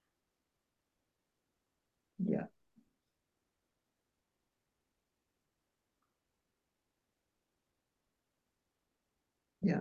yeah, yeah.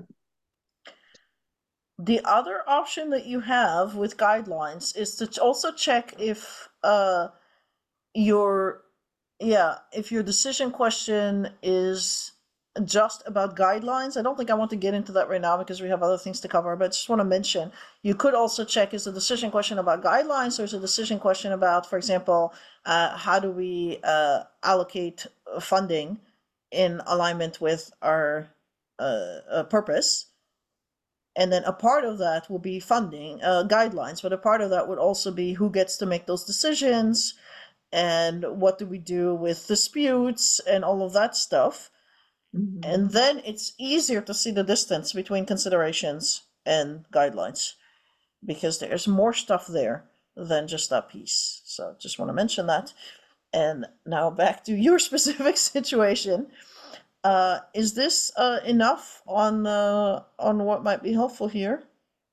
The other option that you have with guidelines is to also check if uh, your yeah if your decision question is just about guidelines. I don't think I want to get into that right now because we have other things to cover, but I just want to mention you could also check, is the decision question about guidelines or is a decision question about, for example, uh, how do we uh, allocate funding in alignment with our uh, uh, purpose. And then a part of that will be funding uh, guidelines, but a part of that would also be who gets to make those decisions and what do we do with disputes and all of that stuff. Mm-hmm. And then it's easier to see the distance between considerations and guidelines because there's more stuff there than just that piece. So just want to mention that. And now back to your specific situation. Uh, is this uh, enough on uh, on what might be helpful here?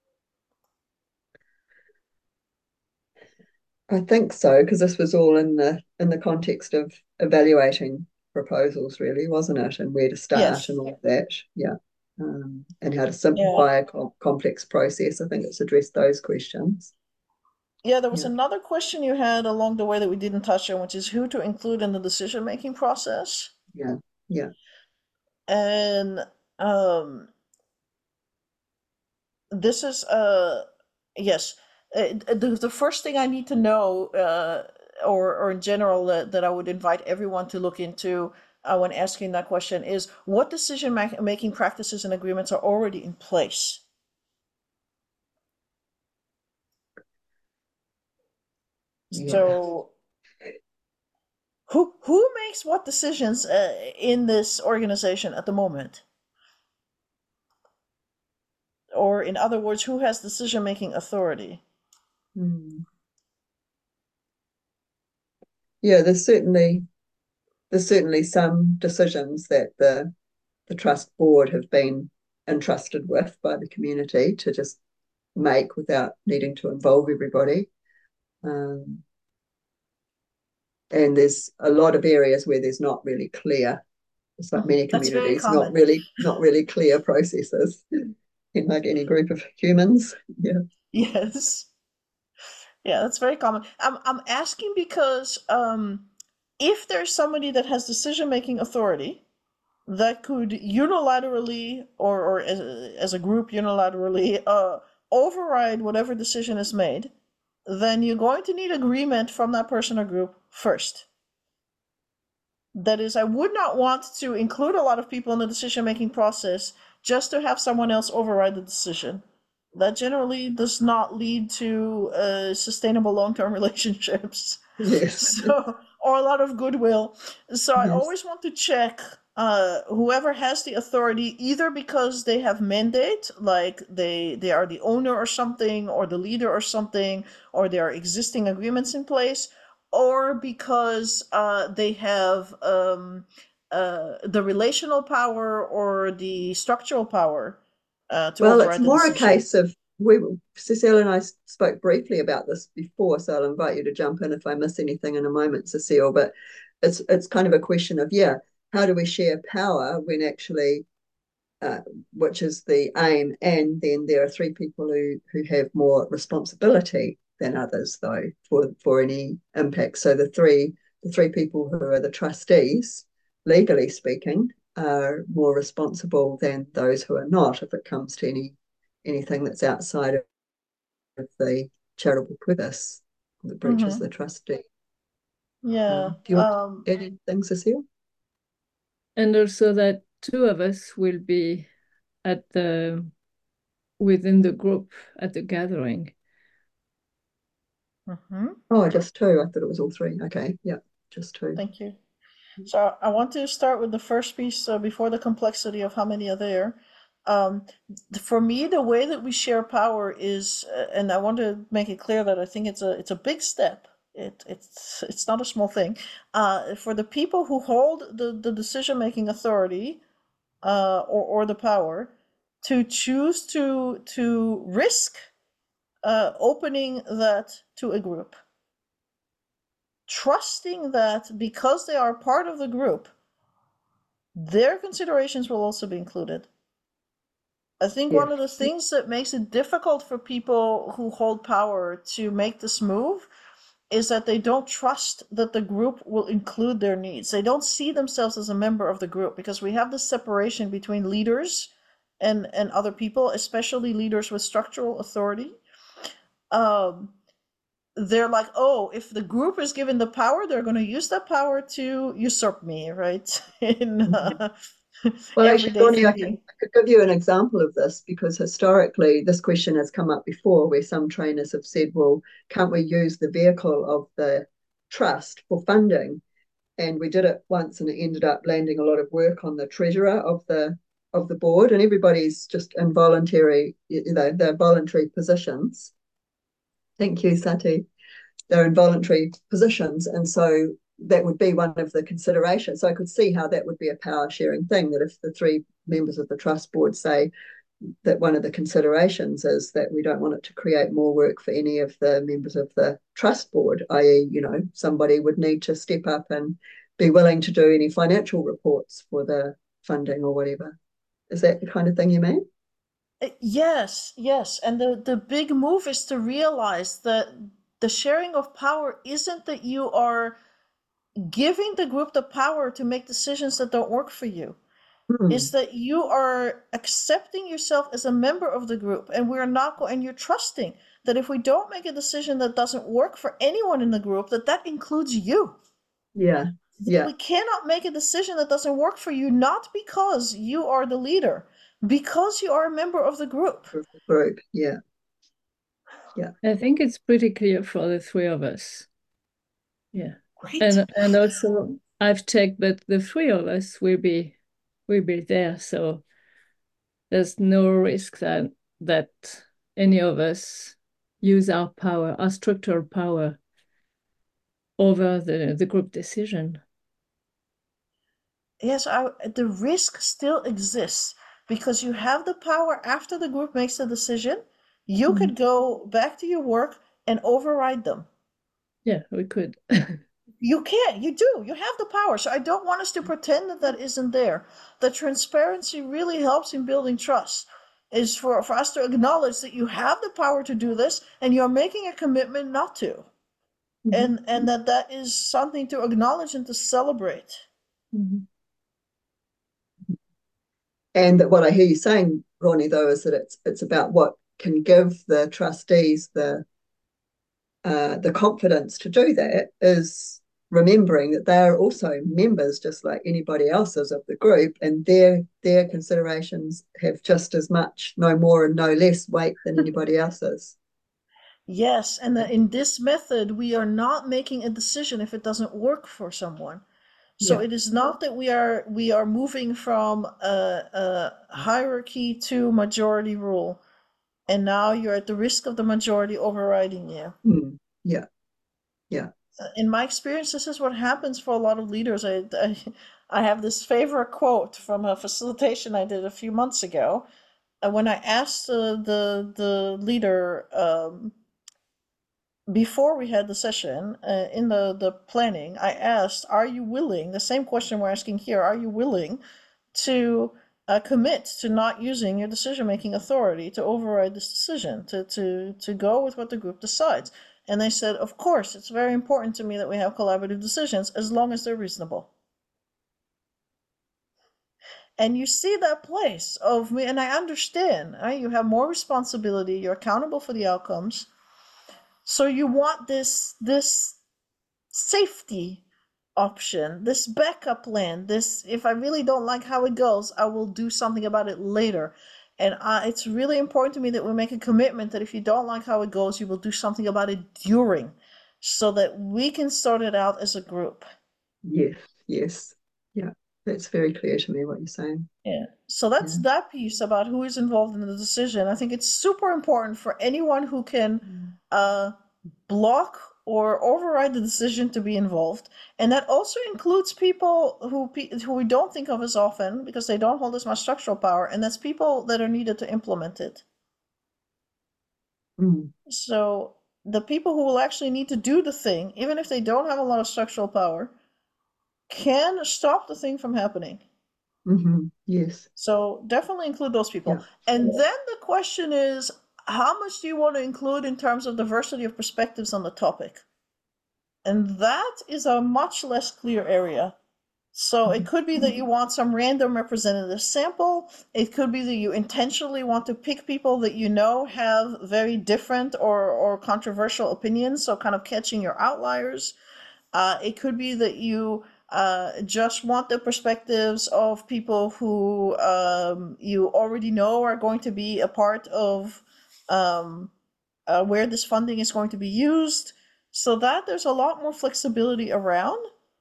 I think so, because this was all in the in the context of evaluating proposals, really, wasn't it? And where to start Yes. and all of that. Yeah. Um, and how to Yeah. simplify a com complex process. I think it's addressed those questions. Yeah, there was Yeah. another question you had along the way that we didn't touch on, which is who to include in the decision-making process. Yeah. Yeah. And um, this is uh, yes, uh, the the first thing I need to know, uh, or or in general that, that I would invite everyone to look into uh, when asking that question is what decision ma making practices and agreements are already in place. Yeah. So who who makes what decisions uh, in this organization at the moment? Or in other words, who has decision-making authority? Mm. Yeah, there's certainly there's certainly some decisions that the the trust board have been entrusted with by the community to just make without needing to involve everybody. Um, and there's a lot of areas where there's not really clear, it's like many That's very communities, not common. really, not really clear processes in like any group of humans. Yeah. Yes. Yeah, that's very common. I'm I'm asking because um if there's somebody that has decision-making authority that could unilaterally or or as, as a group unilaterally uh override whatever decision is made, then you're going to need agreement from that person or group first. That is, I would not want to include a lot of people in the decision making process just to have someone else override the decision. That generally does not lead to uh, sustainable long term relationships. Yes. So, or a lot of goodwill. So, I Yes. always want to check uh, whoever has the authority, either because they have mandate, like they they are the owner or something, or the leader or something, or there are existing agreements in place, or because uh, they have um, uh, the relational power or the structural power uh, to Well, it's override the more a decision. case of we, Cecile and I spoke briefly about this before, so I'll invite you to jump in if I miss anything in a moment, Cecile. But it's it's kind of a question of, yeah, how do we share power when actually, uh, which is the aim, and then there are three people who who have more responsibility than others, though, for for any impact. So the three the three people who are the trustees, legally speaking, are more responsible than those who are not if it comes to any anything that's outside of the charitable purpose that breaches Mm-hmm. the trust deed. Yeah. Um, do you want Um, to add anything, Cecile? And also that two of us will be at the within the group at the gathering. mm-hmm. Oh, just two. I thought it was all three. Okay, yeah, just two. Thank you. So I want to start with the first piece uh, before the complexity of how many are there. Um, for me, the way that we share power is, uh, and I want to make it clear that I think it's a it's a big step. It it's it's not a small thing. Uh, for the people who hold the the decision making authority, uh, or or the power, to choose to to risk uh, opening that to a group, trusting that because they are part of the group, their considerations will also be included. I think Yeah. one of the things that makes it difficult for people who hold power to make this move is that they don't trust that the group will include their needs. They don't see themselves as a member of the group because we have this separation between leaders and, and other people, especially leaders with structural authority. Um, they're like, oh, if the group is given the power, they're going to use that power to usurp me, right? In uh, Well, actually, everyday Ronnie, I could, thinking. I could give you an example of this because historically this question has come up before where some trainers have said, well, can't we use the vehicle of the trust for funding? And we did it once and it ended up landing a lot of work on the treasurer of the of the board, and everybody's just involuntary, you know, they're voluntary positions. Thank you, Sati. They're in voluntary positions. And so that would be one of the considerations. So I could see how that would be a power sharing thing, that if the three members of the trust board say that one of the considerations is that we don't want it to create more work for any of the members of the trust board, that is, you know, somebody would need to step up and be willing to do any financial reports for the funding or whatever. Is that the kind of thing you mean? Yes, yes. And the, the big move is to realize that the sharing of power isn't that you are giving the group the power to make decisions that don't work for you. Hmm. Is that you are accepting yourself as a member of the group, and we're not going, and you're trusting that if we don't make a decision that doesn't work for anyone in the group, that that includes you. Yeah, yeah. We cannot make a decision that doesn't work for you, not because you are the leader, because you are a member of the group. Group, yeah. Yeah. I think it's pretty clear for the three of us. Yeah. Great. And and also I've checked that the three of us will be will be there. So there's no risk that that any of us use our power, our structural power over the, the group decision. Yes, I, the risk still exists because you have the power after the group makes the decision. You Mhm. could go back to your work and override them. Yeah, we could. You can, you do, you have the power. So I don't want us to pretend that that isn't there. The transparency really helps in building trust, is for, for us to acknowledge that you have the power to do this and you're making a commitment not to. Mhm. And and that that is something to acknowledge and to celebrate. Mhm. And that what I hear you saying, Ronnie, though, is that it's it's about what can give the trustees the uh, the confidence to do that is remembering that they are also members, just like anybody else's of the group, and their their considerations have just as much, no more and no less weight than anybody else's. Yes, and that in this method, we are not making a decision if it doesn't work for someone. So Yeah. it is not that we are we are moving from a, a hierarchy to majority rule, and now you're at the risk of the majority overriding you. Mm. Yeah. Yeah. In my experience, this is what happens for a lot of leaders. I, I, I have this favorite quote from a facilitation I did a few months ago. And when I asked uh, the the leader um, before we had the session uh, in the the planning, I asked, "Are you willing?" The same question we're asking here. Are you willing to uh, commit to not using your decision-making authority to override this decision, to to to go with what the group decides? And they said, "Of course, it's very important to me that we have collaborative decisions as long as they're reasonable." And you see that place of me, and I understand, right? You have more responsibility, you're accountable for the outcomes. So you want this this safety option, this backup plan, this, if I really don't like how it goes, I will do something about it later. And uh, it's really important to me that we make a commitment that if you don't like how it goes, you will do something about it during, so that we can sort it out as a group. Yes, yes. Yeah, that's very clear to me what you're saying. Yeah. So that's Yeah. that piece about who is involved in the decision. I think it's super important for anyone who can uh, block or override the decision to be involved. And that also includes people who who we don't think of as often because they don't hold as much structural power, and that's people that are needed to implement it. Mm. So the people who will actually need to do the thing, even if they don't have a lot of structural power, can stop the thing from happening. Mm-hmm. Yes. So definitely include those people. Yeah. And then the question is, how much do you want to include in terms of diversity of perspectives on the topic? And that is a much less clear area. So it could be that you want some random representative sample. It could be that you intentionally want to pick people that you know have very different or, or controversial opinions, so kind of catching your outliers. Uh, it could be that you uh, just want the perspectives of people who um, you already know are going to be a part of um, uh, where this funding is going to be used, so that there's a lot more flexibility around.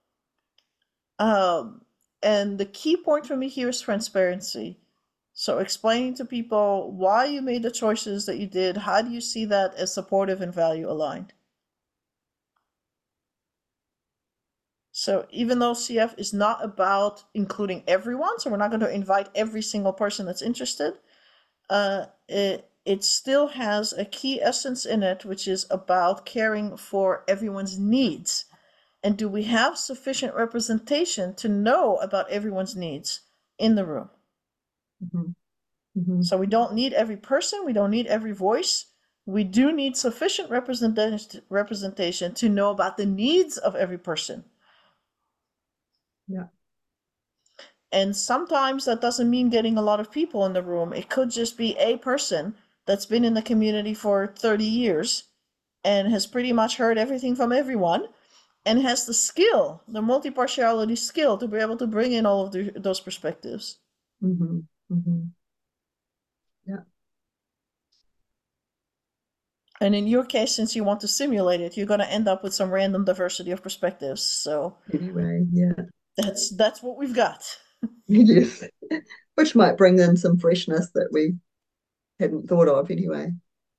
Um, and the key point for me here is transparency. So explaining to people why you made the choices that you did, how do you see that as supportive and value aligned? So even though C F is not about including everyone, so we're not going to invite every single person that's interested, uh, it, it still has a key essence in it, which is about caring for everyone's needs. And do we have sufficient representation to know about everyone's needs in the room? Mm-hmm. Mm-hmm. So we don't need every person, we don't need every voice. We do need sufficient representation representation to know about the needs of every person. Yeah. And sometimes that doesn't mean getting a lot of people in the room. It could just be a person that's been in the community for thirty years and has pretty much heard everything from everyone and has the skill, the multi-partiality skill, to be able to bring in all of the, those perspectives. Mm-hmm. Mm-hmm. Yeah. And in your case, since you want to simulate it, you're going to end up with some random diversity of perspectives. So Anyway, yeah. that's that's what we've got. Yes. Which might bring in some freshness that we hadn't thought of anyway.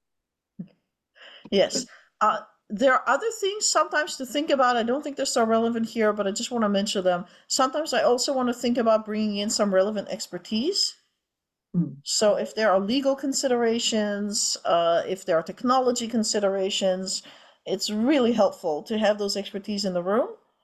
Yes. Uh, there are other things sometimes to think about. I don't think they're so relevant here, but I just want to mention them. Sometimes I also want to think about bringing in some relevant expertise. Mm. So if there are legal considerations, uh, if there are technology considerations, it's really helpful to have those expertise in the room.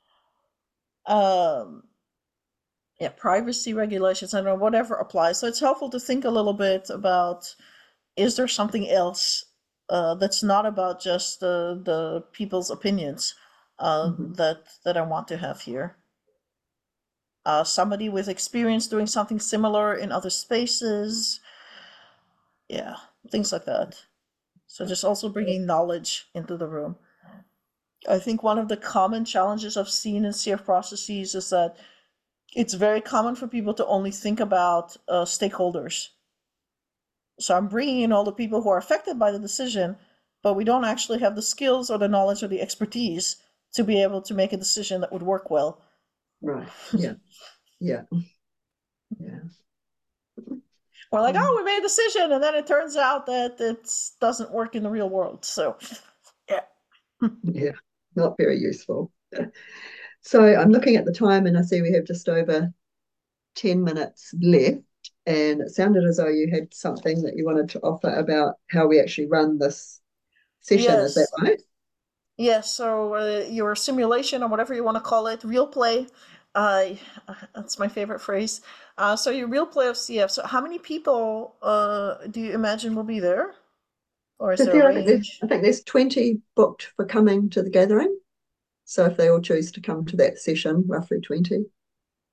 Um, yeah, privacy regulations, I don't know, whatever applies. So it's helpful to think a little bit about, is there something else uh, that's not about just the the people's opinions uh, Mm-hmm. that that I want to have here. Uh, somebody with experience doing something similar in other spaces, yeah, things like that. So just also bringing knowledge into the room. I think one of the common challenges I've seen in C F processes is that it's very common for people to only think about uh, stakeholders. So I'm bringing in all the people who are affected by the decision, but we don't actually have the skills or the knowledge or the expertise to be able to make a decision that would work well. Right. Yeah. Yeah. Yeah. We're like, oh, we made a decision, and then it turns out that it doesn't work in the real world. So, yeah. Yeah. Not very useful. So I'm looking at the time and I see we have just over ten minutes left. And it sounded as though you had something that you wanted to offer about how we actually run this session. Is that Yes. right? Yes. So uh, your simulation or whatever you want to call it, real play. Uh, that's my favorite phrase. Uh, so your real play of C F. So how many people uh, do you imagine will be there? Or is So there a there, I think there's, range? I think there's twenty booked for coming to the gathering. So if they all choose to come to that session, roughly twenty.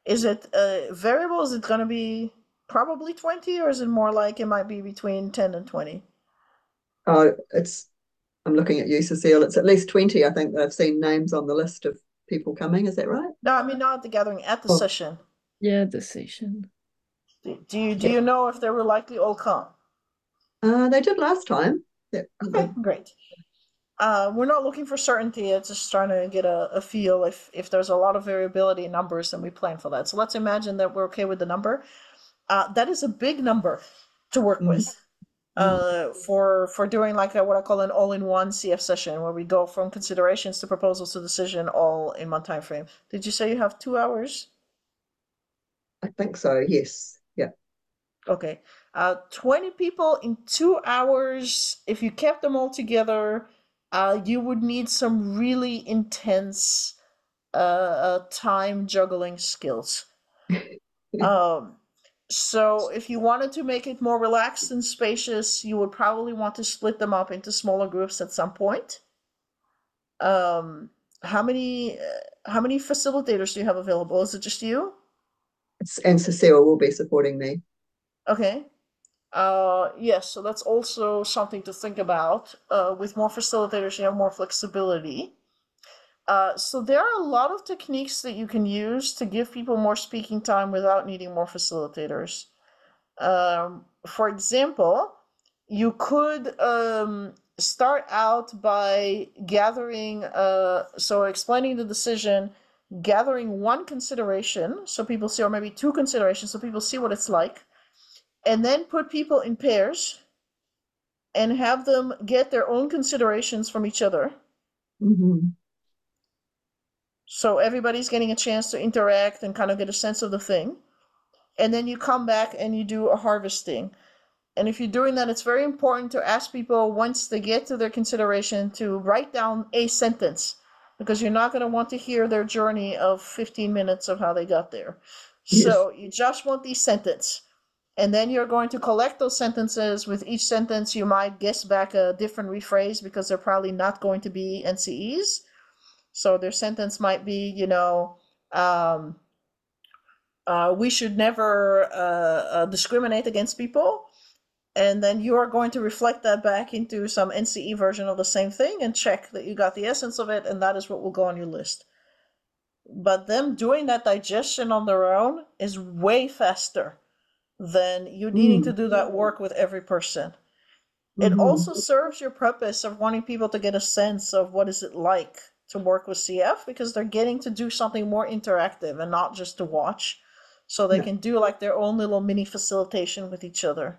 Is it uh, variable? Is it going to be probably twenty, or is it more like it might be between ten and twenty? Oh, it's, I'm looking at you, Cecile. It's at least twenty, I think, that I've seen names on the list of people coming. Is that right? No, I mean not at the gathering, at the Oh, session. Yeah, the session. Do, do you do yeah. you know if they will likely all come? Uh, they did last time. Yeah. Okay, great. Uh, we're not looking for certainty. It's just trying to get a, a feel. If if there's a lot of variability in numbers, then we plan for that. So let's imagine that we're okay with the number. Uh, that is a big number to work Mm, with. Uh, for for doing like a, what I call an all-in-one C F session, where we go from considerations to proposals to decision all in one time frame. Did you say you have two hours? I think so, yes. Yeah. Okay. Uh, twenty people in two hours. If you kept them all together, uh, you would need some really intense uh, uh time juggling skills. Um, so if you wanted to make it more relaxed and spacious, you would probably want to split them up into smaller groups at some point. Um, how many uh, how many facilitators do you have available? Is it just you? And Cecile will be supporting me. Okay. Uh, yes, so that's also something to think about. Uh, with more facilitators, you have more flexibility. Uh, so there are a lot of techniques that you can use to give people more speaking time without needing more facilitators. Um, for example, you could um, start out by gathering, uh, so explaining the decision, gathering one consideration, so people see, or maybe two considerations, so people see what it's like, and then put people in pairs and have them get their own considerations from each other. Mm-hmm. So everybody's getting a chance to interact and kind of get a sense of the thing. And then you come back and you do a harvesting. And if you're doing that, it's very important to ask people, once they get to their consideration, to write down a sentence, because you're not going to want to hear their journey of fifteen minutes of how they got there. Yes. So you just want the sentence. And then you're going to collect those sentences. With each sentence, you might guess back a different rephrase, because they're probably not going to be N C Es. So their sentence might be, you know, um, uh, we should never uh, uh, discriminate against people. And then you are going to reflect that back into some N C E version of the same thing and check that you got the essence of it, and that is what will go on your list. But them doing that digestion on their own is way faster than you needing Mm. to do that work with every person. It Mm-hmm. also serves your purpose of wanting people to get a sense of what is it like to work with C F, because they're getting to do something more interactive and not just to watch. So they Yeah. can do like their own little mini facilitation with each other.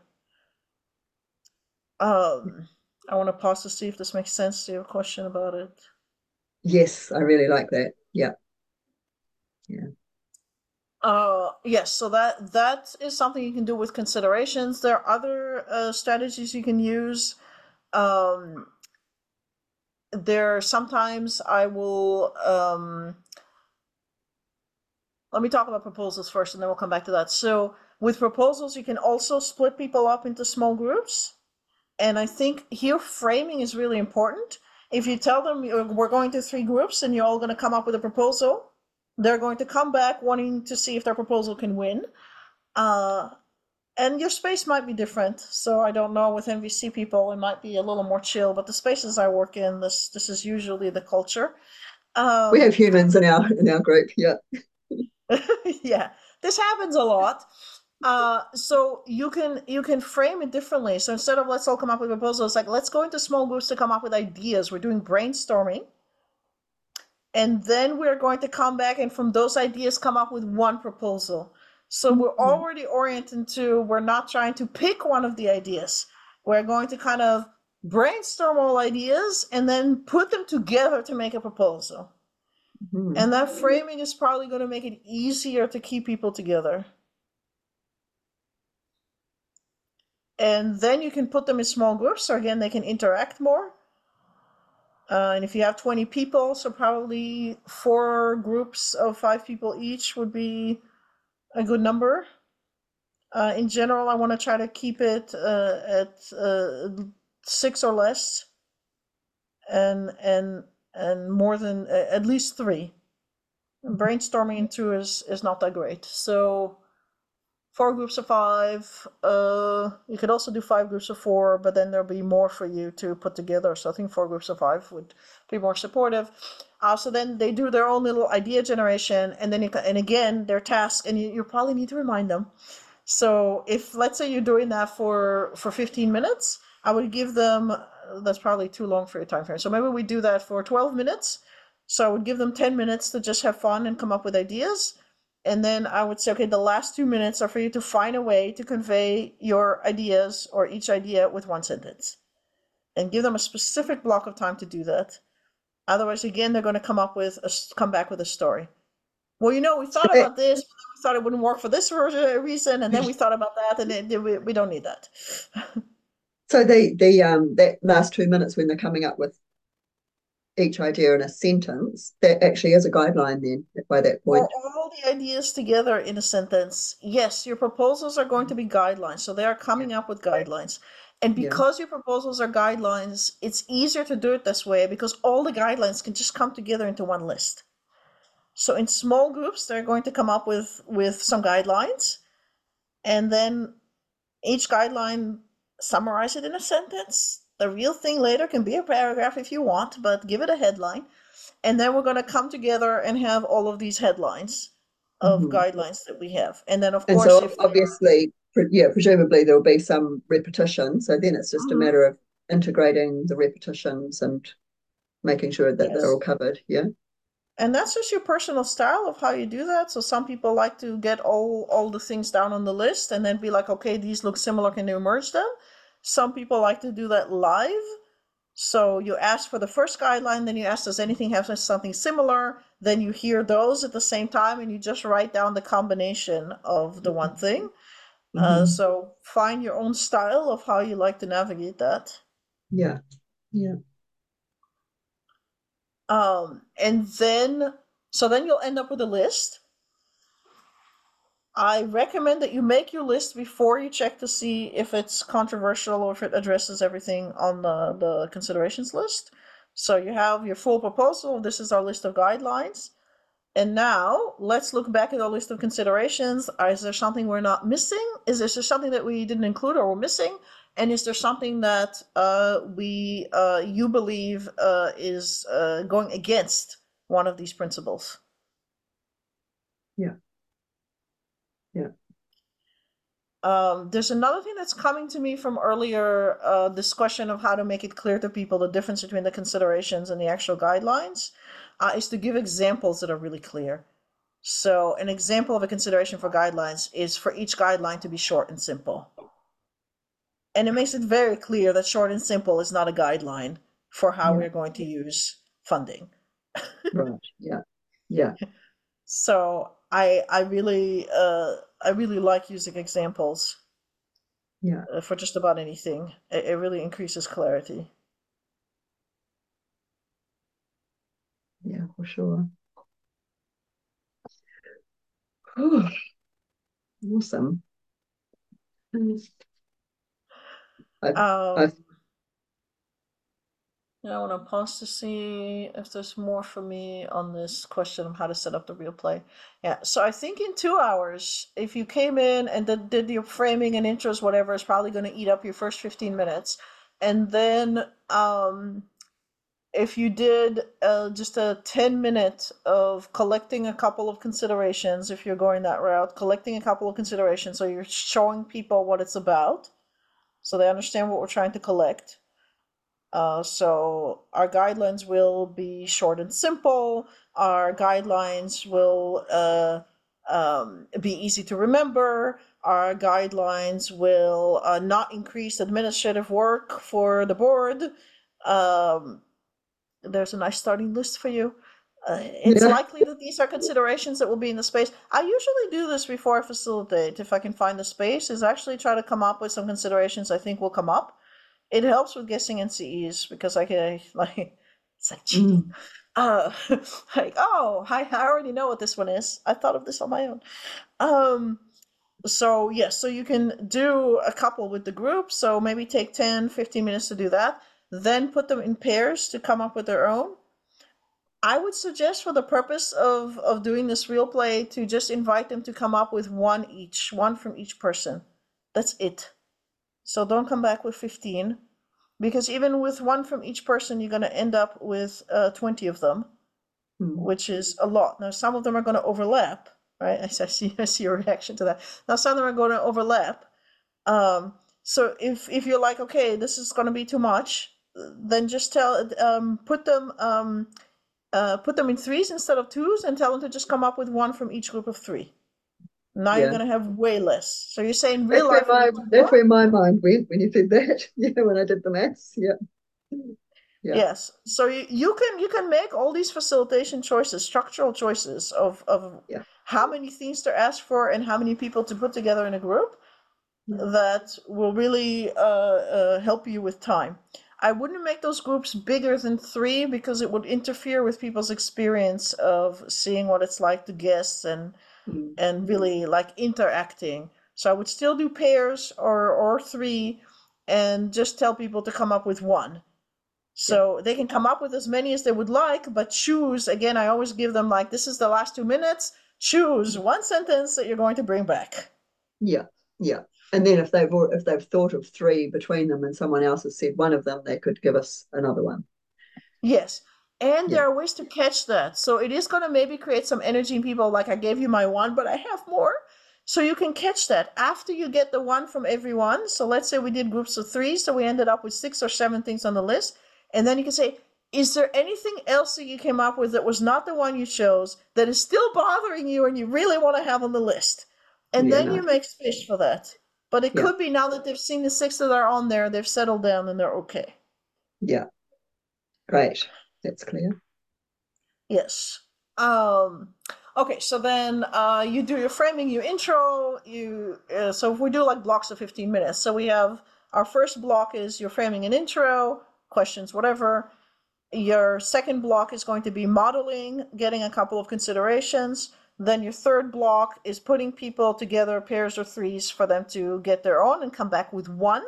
Um, I want to pause to see if this makes sense. Do you have a question about it? Yes, I really like that. Yeah. Yeah. Uh, yes, so that that is something you can do with considerations. There are other uh, strategies you can use. Um, there sometimes I will um, let me talk about proposals first, and then we'll come back to that. So with proposals, you can also split people up into small groups. And I think here framing is really important. If you tell them we're going to three groups and you're all going to come up with a proposal, they're going to come back wanting to see if their proposal can win. Uh, and your space might be different. So I don't know, with M V C people, it might be a little more chill, but the spaces I work in, this this is usually the culture. Um, We have humans in our in our group. Yeah. yeah, this happens a lot. Uh, so you can you can frame it differently. So instead of let's all come up with proposals, like let's go into small groups to come up with ideas. We're doing brainstorming. And then we're going to come back and from those ideas come up with one proposal. So we're already oriented to, we're not trying to pick one of the ideas. We're going to kind of brainstorm all ideas and then put them together to make a proposal. Mm-hmm. And that framing is probably going to make it easier to keep people together. And then you can put them in small groups, so again, they can interact more. Uh, and if you have twenty people, so probably four groups of five people each would be a good number. Uh, in general, I want to try to keep it uh, at uh, six or less, and and and more than uh, at least three. brainstorming through is is not that great. So four groups of five. Uh, you could also do five groups of four, but then there'll be more for you to put together. So I think four groups of five would be more supportive. Uh, so then they do their own little idea generation, and then you can, and again their task, and you, you probably need to remind them. So if let's say you're doing that for for fifteen minutes, I would give them. That's probably too long for your time frame. So maybe we do that for twelve minutes. So I would give them ten minutes to just have fun and come up with ideas. And then I would say, okay, the last two minutes are for you to find a way to convey your ideas or each idea with one sentence. And give them a specific block of time to do that. Otherwise, again, they're going to come up with a, come back with a story. Well, you know, we thought about this, but then we thought it wouldn't work for this reason, and then we thought about that, and it, we, we don't need that. So the the um that last two minutes when they're coming up with each idea in a sentence, that actually is a guideline then by that point. For all the ideas together in a sentence, yes, your proposals are going to be guidelines. So they are coming up with guidelines. And because yeah. your proposals are guidelines, it's easier to do it this way because all the guidelines can just come together into one list. So in small groups, they're going to come up with, with some guidelines. And then each guideline, summarize it in a sentence. The real thing later can be a paragraph if you want, but give it a headline. And then we're going to come together and have all of these headlines of mm-hmm. guidelines that we have. And then, of and course, so if obviously, are... yeah, presumably there will be some repetition. So then it's just mm-hmm. a matter of integrating the repetitions and making sure that yes. they're all covered. Yeah. And that's just your personal style of how you do that. So some people like to get all, all the things down on the list and then be like, okay, these look similar. Can you merge them? Some people like to do that live. So you ask for the first guideline, then you ask, does anything have something similar? Then you hear those at the same time, and you just write down the combination of the one thing. Mm-hmm. Uh, so find your own style of how you like to navigate that. Yeah, yeah. Um, and then, so then you'll end up with a list. I recommend that you make your list before you check to see if it's controversial or if it addresses everything on the, the considerations list. So you have your full proposal. This is our list of guidelines. And now let's look back at our list of considerations. Is there something we're not missing? Is there something that we didn't include or we're missing? And is there something that uh, we uh, you believe uh, is uh, going against one of these principles? Yeah. Yeah. Um, there's another thing that's coming to me from earlier uh, discussion of how to make it clear to people the difference between the considerations and the actual guidelines uh, is to give examples that are really clear. So an example of a consideration for guidelines is for each guideline to be short and simple. And it makes it very clear that short and simple is not a guideline for how yeah. we're going to use funding. Right. Yeah. Yeah. So I I really uh, I really like using examples. Yeah. Uh, for just about anything. It, it really increases clarity. Yeah, for sure. Oh, awesome. I've, um, I've... I want to pause to see if there's more for me on this question of how to set up the real play. Yeah, so I think in two hours, if you came in and did, did your framing and intros, whatever, is probably going to eat up your first fifteen minutes. And then um, if you did uh, just a ten minute of collecting a couple of considerations, if you're going that route, collecting a couple of considerations, so you're showing people what it's about, so they understand what we're trying to collect. Uh, so our guidelines will be short and simple. Our guidelines will uh, um, be easy to remember. Our guidelines will uh, not increase administrative work for the board. Um, there's a nice starting list for you. Uh, it's yeah. likely that these are considerations that will be in the space. I usually do this before I facilitate, if I can find the space, is actually try to come up with some considerations I think will come up. It helps with guessing N C Es because I can, like, it's like cheating. Mm. Uh, like, oh, I, I already know what this one is. I thought of this on my own. Um, so, yes, yeah, so you can do a couple with the group. So maybe take ten, fifteen minutes to do that. Then put them in pairs to come up with their own. I would suggest for the purpose of, of doing this real play to just invite them to come up with one each, one from each person. That's it. So don't come back with fifteen, because even with one from each person, you're going to end up with uh, twenty of them, Mm. which is a lot. Now, some of them are going to overlap, right? I see, I see your reaction to that. Now, some of them are going to overlap. Um, so if if you're like, okay, this is going to be too much, then just tell, um, put them, um, uh, put them in threes instead of twos, and tell them to just come up with one from each group of three. Now Yeah. you're going to have way less. So you're saying That's real where life. my that's where my mind went when you said that. Yeah, when I did the maths. Yeah. Yeah. Yes. So you, you can you can make all these facilitation choices, structural choices of, of Yeah. how many themes to ask for and how many people to put together in a group Yeah. that will really uh, uh, help you with time. I wouldn't make those groups bigger than three because it would interfere with people's experience of seeing what it's like to guess and Mm. and really like interacting. So I would still do pairs or or three and just tell people to come up with one. So they can come up with as many as they would like, but choose, again, I always give them like, this is the last two minutes, choose one sentence that you're going to bring back. Yeah. Yeah. And then if they've if they've thought of three between them and someone else has said one of them, they could give us another one. Yes. And Yeah. there are ways to catch that. So it is going to maybe create some energy in people, like I gave you my one, but I have more. So you can catch that after you get the one from everyone. So let's say we did groups of three, so we ended up with six or seven things on the list. And then you can say, is there anything else that you came up with that was not the one you chose that is still bothering you and you really want to have on the list? And Yeah, then no. you make space for that. But it Yeah. could be now that they've seen the six that are on there, they've settled down and they're okay. Yeah. Great. That's clear. Yes. Um, okay, so then uh, you do your framing, your intro. You uh, so if we do like blocks of fifteen minutes, so we have our first block is your framing and intro, questions, whatever. Your second block is going to be modeling, getting a couple of considerations. Then your third block is putting people together, pairs or threes, for them to get their own and come back with one.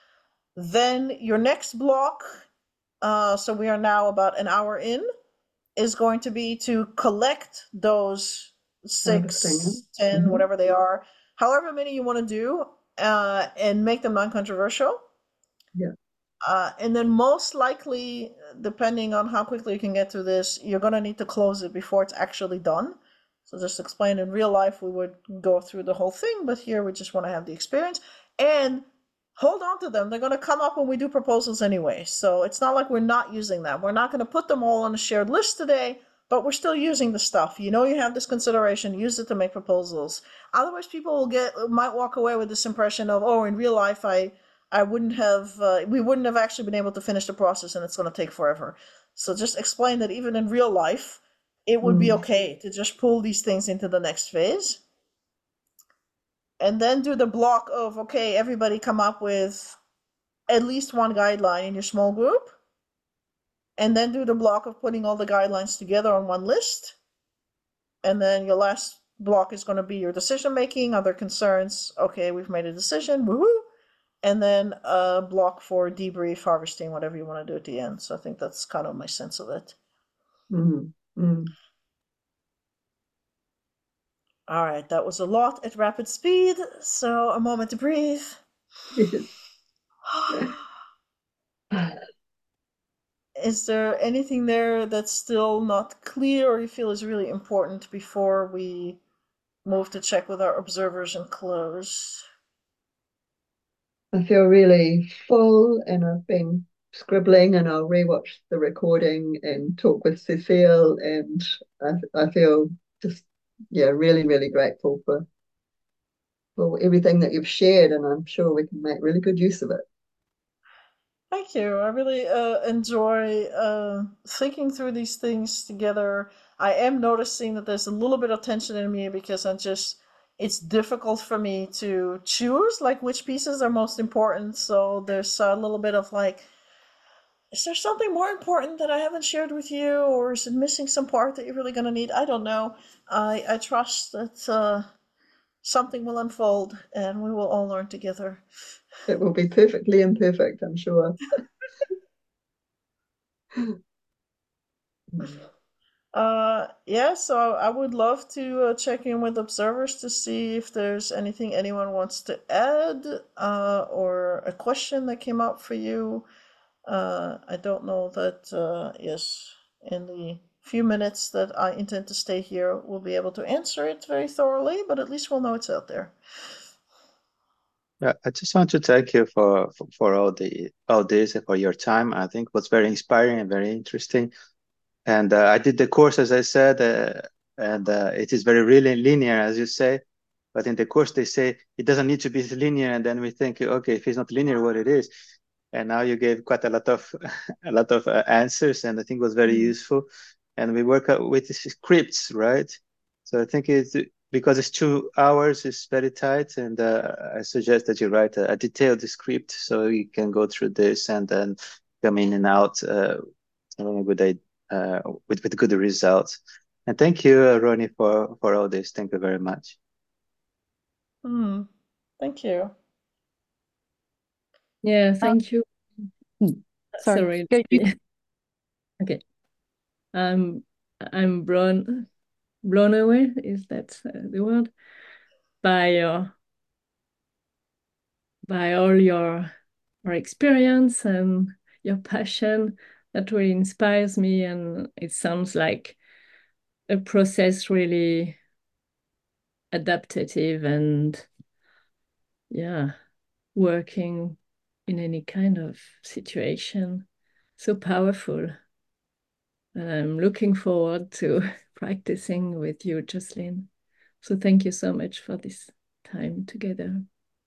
Then your next block, uh, so we are now about an hour in, is going to be to collect those six, ten, mm-hmm. whatever they are, however many you want to do, uh, and make them non-controversial. Yeah. Uh, and then most likely, depending on how quickly you can get through this, you're going to need to close it before it's actually done. So just explain, in real life, we would go through the whole thing, but here we just want to have the experience. And hold on to them. They're going to come up when we do proposals anyway. So it's not like we're not using them. We're not going to put them all on a shared list today, but we're still using the stuff. You know, you have this consideration, use it to make proposals. Otherwise, people will get, might walk away with this impression of, oh, in real life, I, I wouldn't have, uh, we wouldn't have actually been able to finish the process and it's going to take forever. So just explain that even in real life, it would mm. be okay to just pull these things into the next phase. And then do the block of, okay, everybody come up with at least one guideline in your small group. And then do the block of putting all the guidelines together on one list. And then your last block is going to be your decision making, other concerns. Okay, we've made a decision, woohoo. And then a block for debrief, harvesting, whatever you want to do at the end. So I think that's kind of my sense of it. Mm-hmm. Mm. All right, that was a lot at rapid speed. So a moment to breathe. Is there anything there that's still not clear or you feel is really important before we move to check with our observers and close? I feel really full and I've been scribbling and I'll rewatch the recording and talk with Cecile, and I, I feel just, yeah, really, really grateful for, for everything that you've shared, and I'm sure we can make really good use of it. Thank you. I really uh, enjoy uh, thinking through these things together. I am noticing that there's a little bit of tension in me because I'm just, it's difficult for me to choose like which pieces are most important. So there's a little bit of like, is there something more important that I haven't shared with you, or is it missing some part that you're really going to need? I don't know. I, I trust that uh, something will unfold and we will all learn together. It will be perfectly imperfect, I'm sure. Uh, yeah, so I would love to uh, check in with observers to see if there's anything anyone wants to add, uh, or a question that came up for you. Uh, I don't know that, uh, yes, in the few minutes that I intend to stay here, we'll be able to answer it very thoroughly, but at least we'll know it's out there. Yeah, I just want to thank you for, for for all the all this and for your time. I think it was very inspiring and very interesting. And uh, I did the course, as I said, uh, and uh, it is very really linear, as you say. But in the course, they say it doesn't need to be linear, and then we think, okay, if it's not linear, what it is. And now you gave quite a lot of a lot of uh, answers, and I think it was very Mm. useful. And we work out with the scripts, right? So I think it's because it's two hours, it's very tight, and uh, I suggest that you write a, a detailed script so you can go through this and then come in and out uh, having a good idea, uh, with with good results. And thank you, uh, Ronnie, for for all this. Thank you very much. Hmm. Thank you. Yeah, thank you. Hmm. Sorry. Sorry. Go you- Okay. I'm I'm blown blown away, is that uh, the word? By your by all your your experience and your passion. That really inspires me, and it sounds like a process really adaptive and, yeah, working in any kind of situation. So powerful. And I'm looking forward to practicing with you, Jocelyn. So thank you so much for this time together.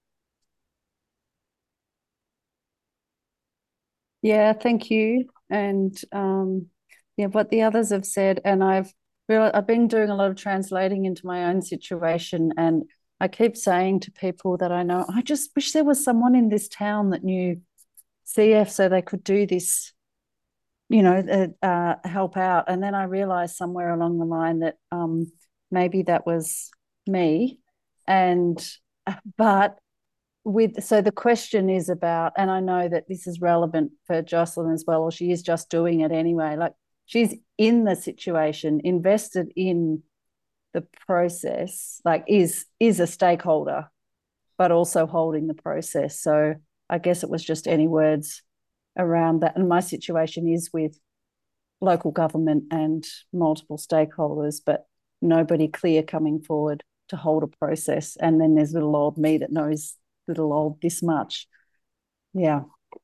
Yeah, thank you. And um, yeah, what the others have said, and I've real I've been doing a lot of translating into my own situation, and I keep saying to people that I know, I just wish there was someone in this town that knew C F so they could do this, you know, uh, uh, help out. And then I realized somewhere along the line that um, maybe that was me. And but with so the question is about, and I know that this is relevant for Jocelyn as well, or she is just doing it anyway. Like, she's in the situation, invested in the process, like is is a stakeholder, but also holding the process. So I guess it was just any words around that. And my situation is with local government and multiple stakeholders, but nobody clear coming forward to hold a process. And then there's little old me that knows little old this much. Yeah.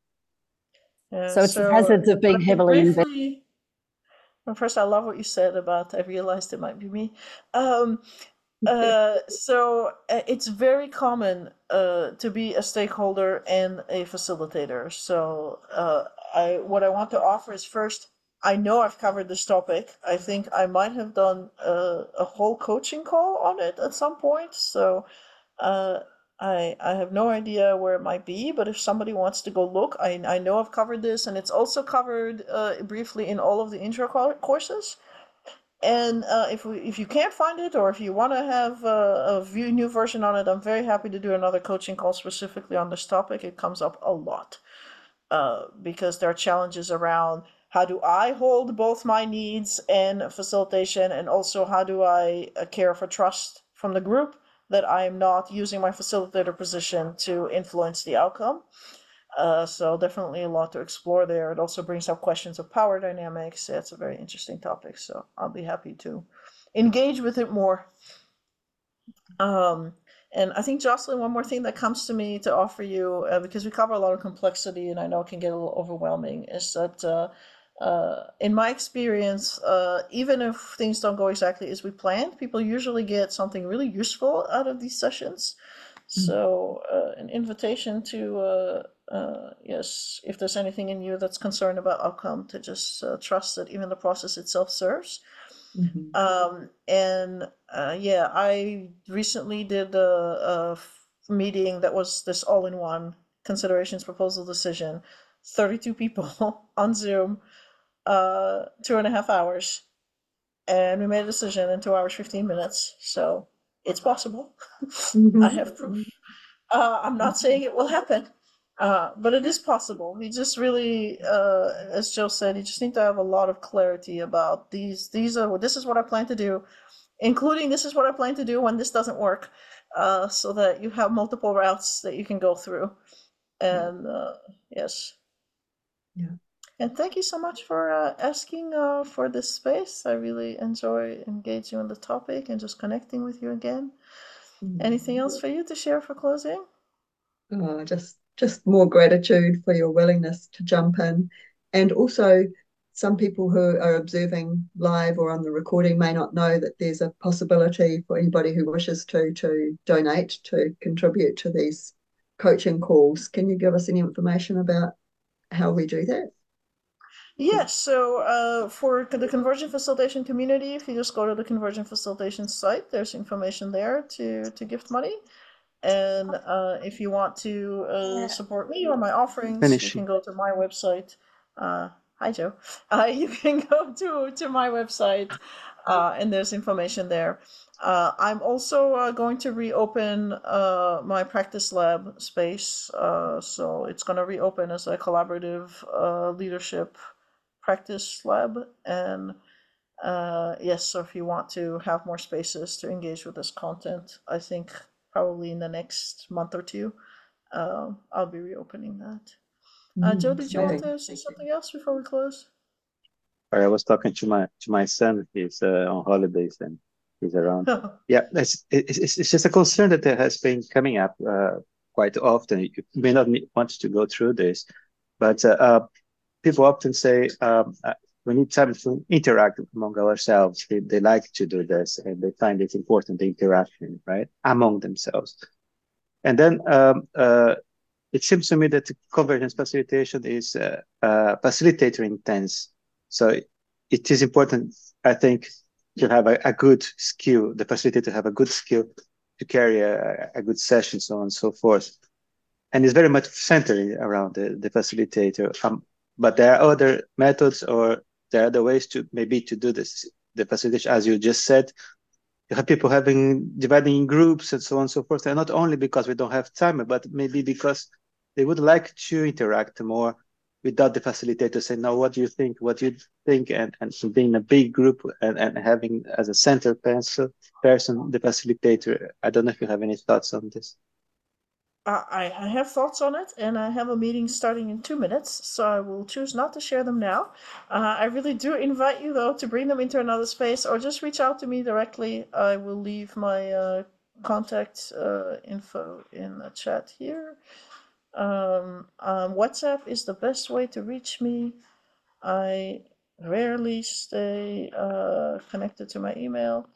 Yeah, So it's the so hazards of being let me heavily invested. briefly. Well, first, I love what you said about I realized it might be me. Um, uh, so uh, it's very common uh, to be a stakeholder and a facilitator. So uh, I what I want to offer is, first, I know I've covered this topic. I think I might have done a, a whole coaching call on it at some point. So uh, I I have no idea where it might be, but if somebody wants to go look, I I know I've covered this, and it's also covered uh, briefly in all of the intro courses. And uh, if we, if you can't find it, or if you want to have a, a view, new version on it, I'm very happy to do another coaching call specifically on this topic. It comes up a lot uh, because there are challenges around how do I hold both my needs and facilitation, and also how do I uh, care for trust from the group that I am not using my facilitator position to influence the outcome. Uh, so definitely a lot to explore there. It also brings up questions of power dynamics. It's a very interesting topic, so I'll be happy to engage with it more. Um, and I think, Jocelyn, one more thing that comes to me to offer you, uh, because we cover a lot of complexity and I know it can get a little overwhelming, is that uh, uh, in my experience, uh, even if things don't go exactly as we planned, people usually get something really useful out of these sessions. So uh, an invitation to, uh, uh, yes, if there's anything in you that's concerned about outcome, to just uh, trust that even the process itself serves. Mhm. Um, and uh, yeah, I recently did a, a f- meeting that was this all-in-one considerations, proposal, decision, thirty-two people on Zoom, uh, two and a half hours, and we made a decision in two hours, fifteen minutes. So it's possible. I have proof. Uh, I'm not saying it will happen, Uh, but it is possible. You just really, uh, as Joe said, you just need to have a lot of clarity about these. These are this is what I plan to do, including this is what I plan to do when this doesn't work, uh, so that you have multiple routes that you can go through. And uh, yes, Yeah. and thank you so much for uh, asking uh, for this space. I really enjoy engaging on the topic and just connecting with you again. Mm. Anything else for you to share for closing? Oh, just just more gratitude for your willingness to jump in. And also, some people who are observing live or on the recording may not know that there's a possibility for anybody who wishes to to donate, to contribute to these coaching calls. Can you give us any information about how we do that? Yes, so uh, for the conversion facilitation community, if you just go to the conversion facilitation site, there's information there to, to gift money. And uh, if you want to uh, support me or my offerings, you Finishing. can go to my website. Uh, hi, Joe. Uh, you can go to, to my website, uh, and there's information there. Uh, I'm also uh, going to reopen uh, my practice lab space. Uh, so it's going to reopen as a collaborative uh, leadership practice lab. And uh, yes, so if you want to have more spaces to engage with this content, I think probably in the next month or two, uh, I'll be reopening that. Uh, Mm, Joe, did you want exciting. to say something else before we close? I was talking to my to my son. He's uh, on holidays and he's around. Yeah, it's, it's it's just a concern that has been coming up uh, quite often. You may not need, want to go through this, but uh, uh, people often say um, uh, we need time to interact among ourselves. They, they like to do this, and they find it important, the interaction, right, among themselves. And then um, uh, it seems to me that convergence facilitation is uh, uh, facilitator intense. So it is important, I think, to have a, a good skill, the facilitator to have a good skill to carry a, a good session, so on and so forth. And it's very much centered around the, the facilitator. Um, but there are other methods, or there are other ways to maybe to do this. The facilitation, as you just said, you have people having dividing in groups and so on and so forth. And not only because we don't have time, but maybe because they would like to interact more without the facilitator saying, no, what do you think? What do you think? And, and so being a big group and, and having as a center person, person, the facilitator. I don't know if you have any thoughts on this. I, I have thoughts on it, and I have a meeting starting in two minutes, so I will choose not to share them now. Uh, I really do invite you, though, to bring them into another space or just reach out to me directly. I will leave my uh, contact uh, info in the chat here. Um, um, WhatsApp is the best way to reach me. I rarely stay uh, connected to my email,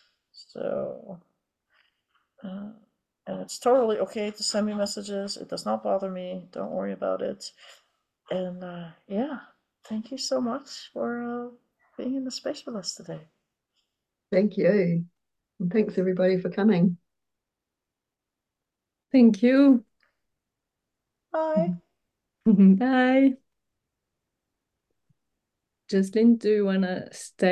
so. Uh, and it's totally okay to send me messages. It does not bother me. Don't worry about it. And uh, yeah, thank you so much for uh, being in the space with us today. Thank you. And thanks everybody for coming. Thank you. Bye. Bye. Jocelyn, do you want to stay?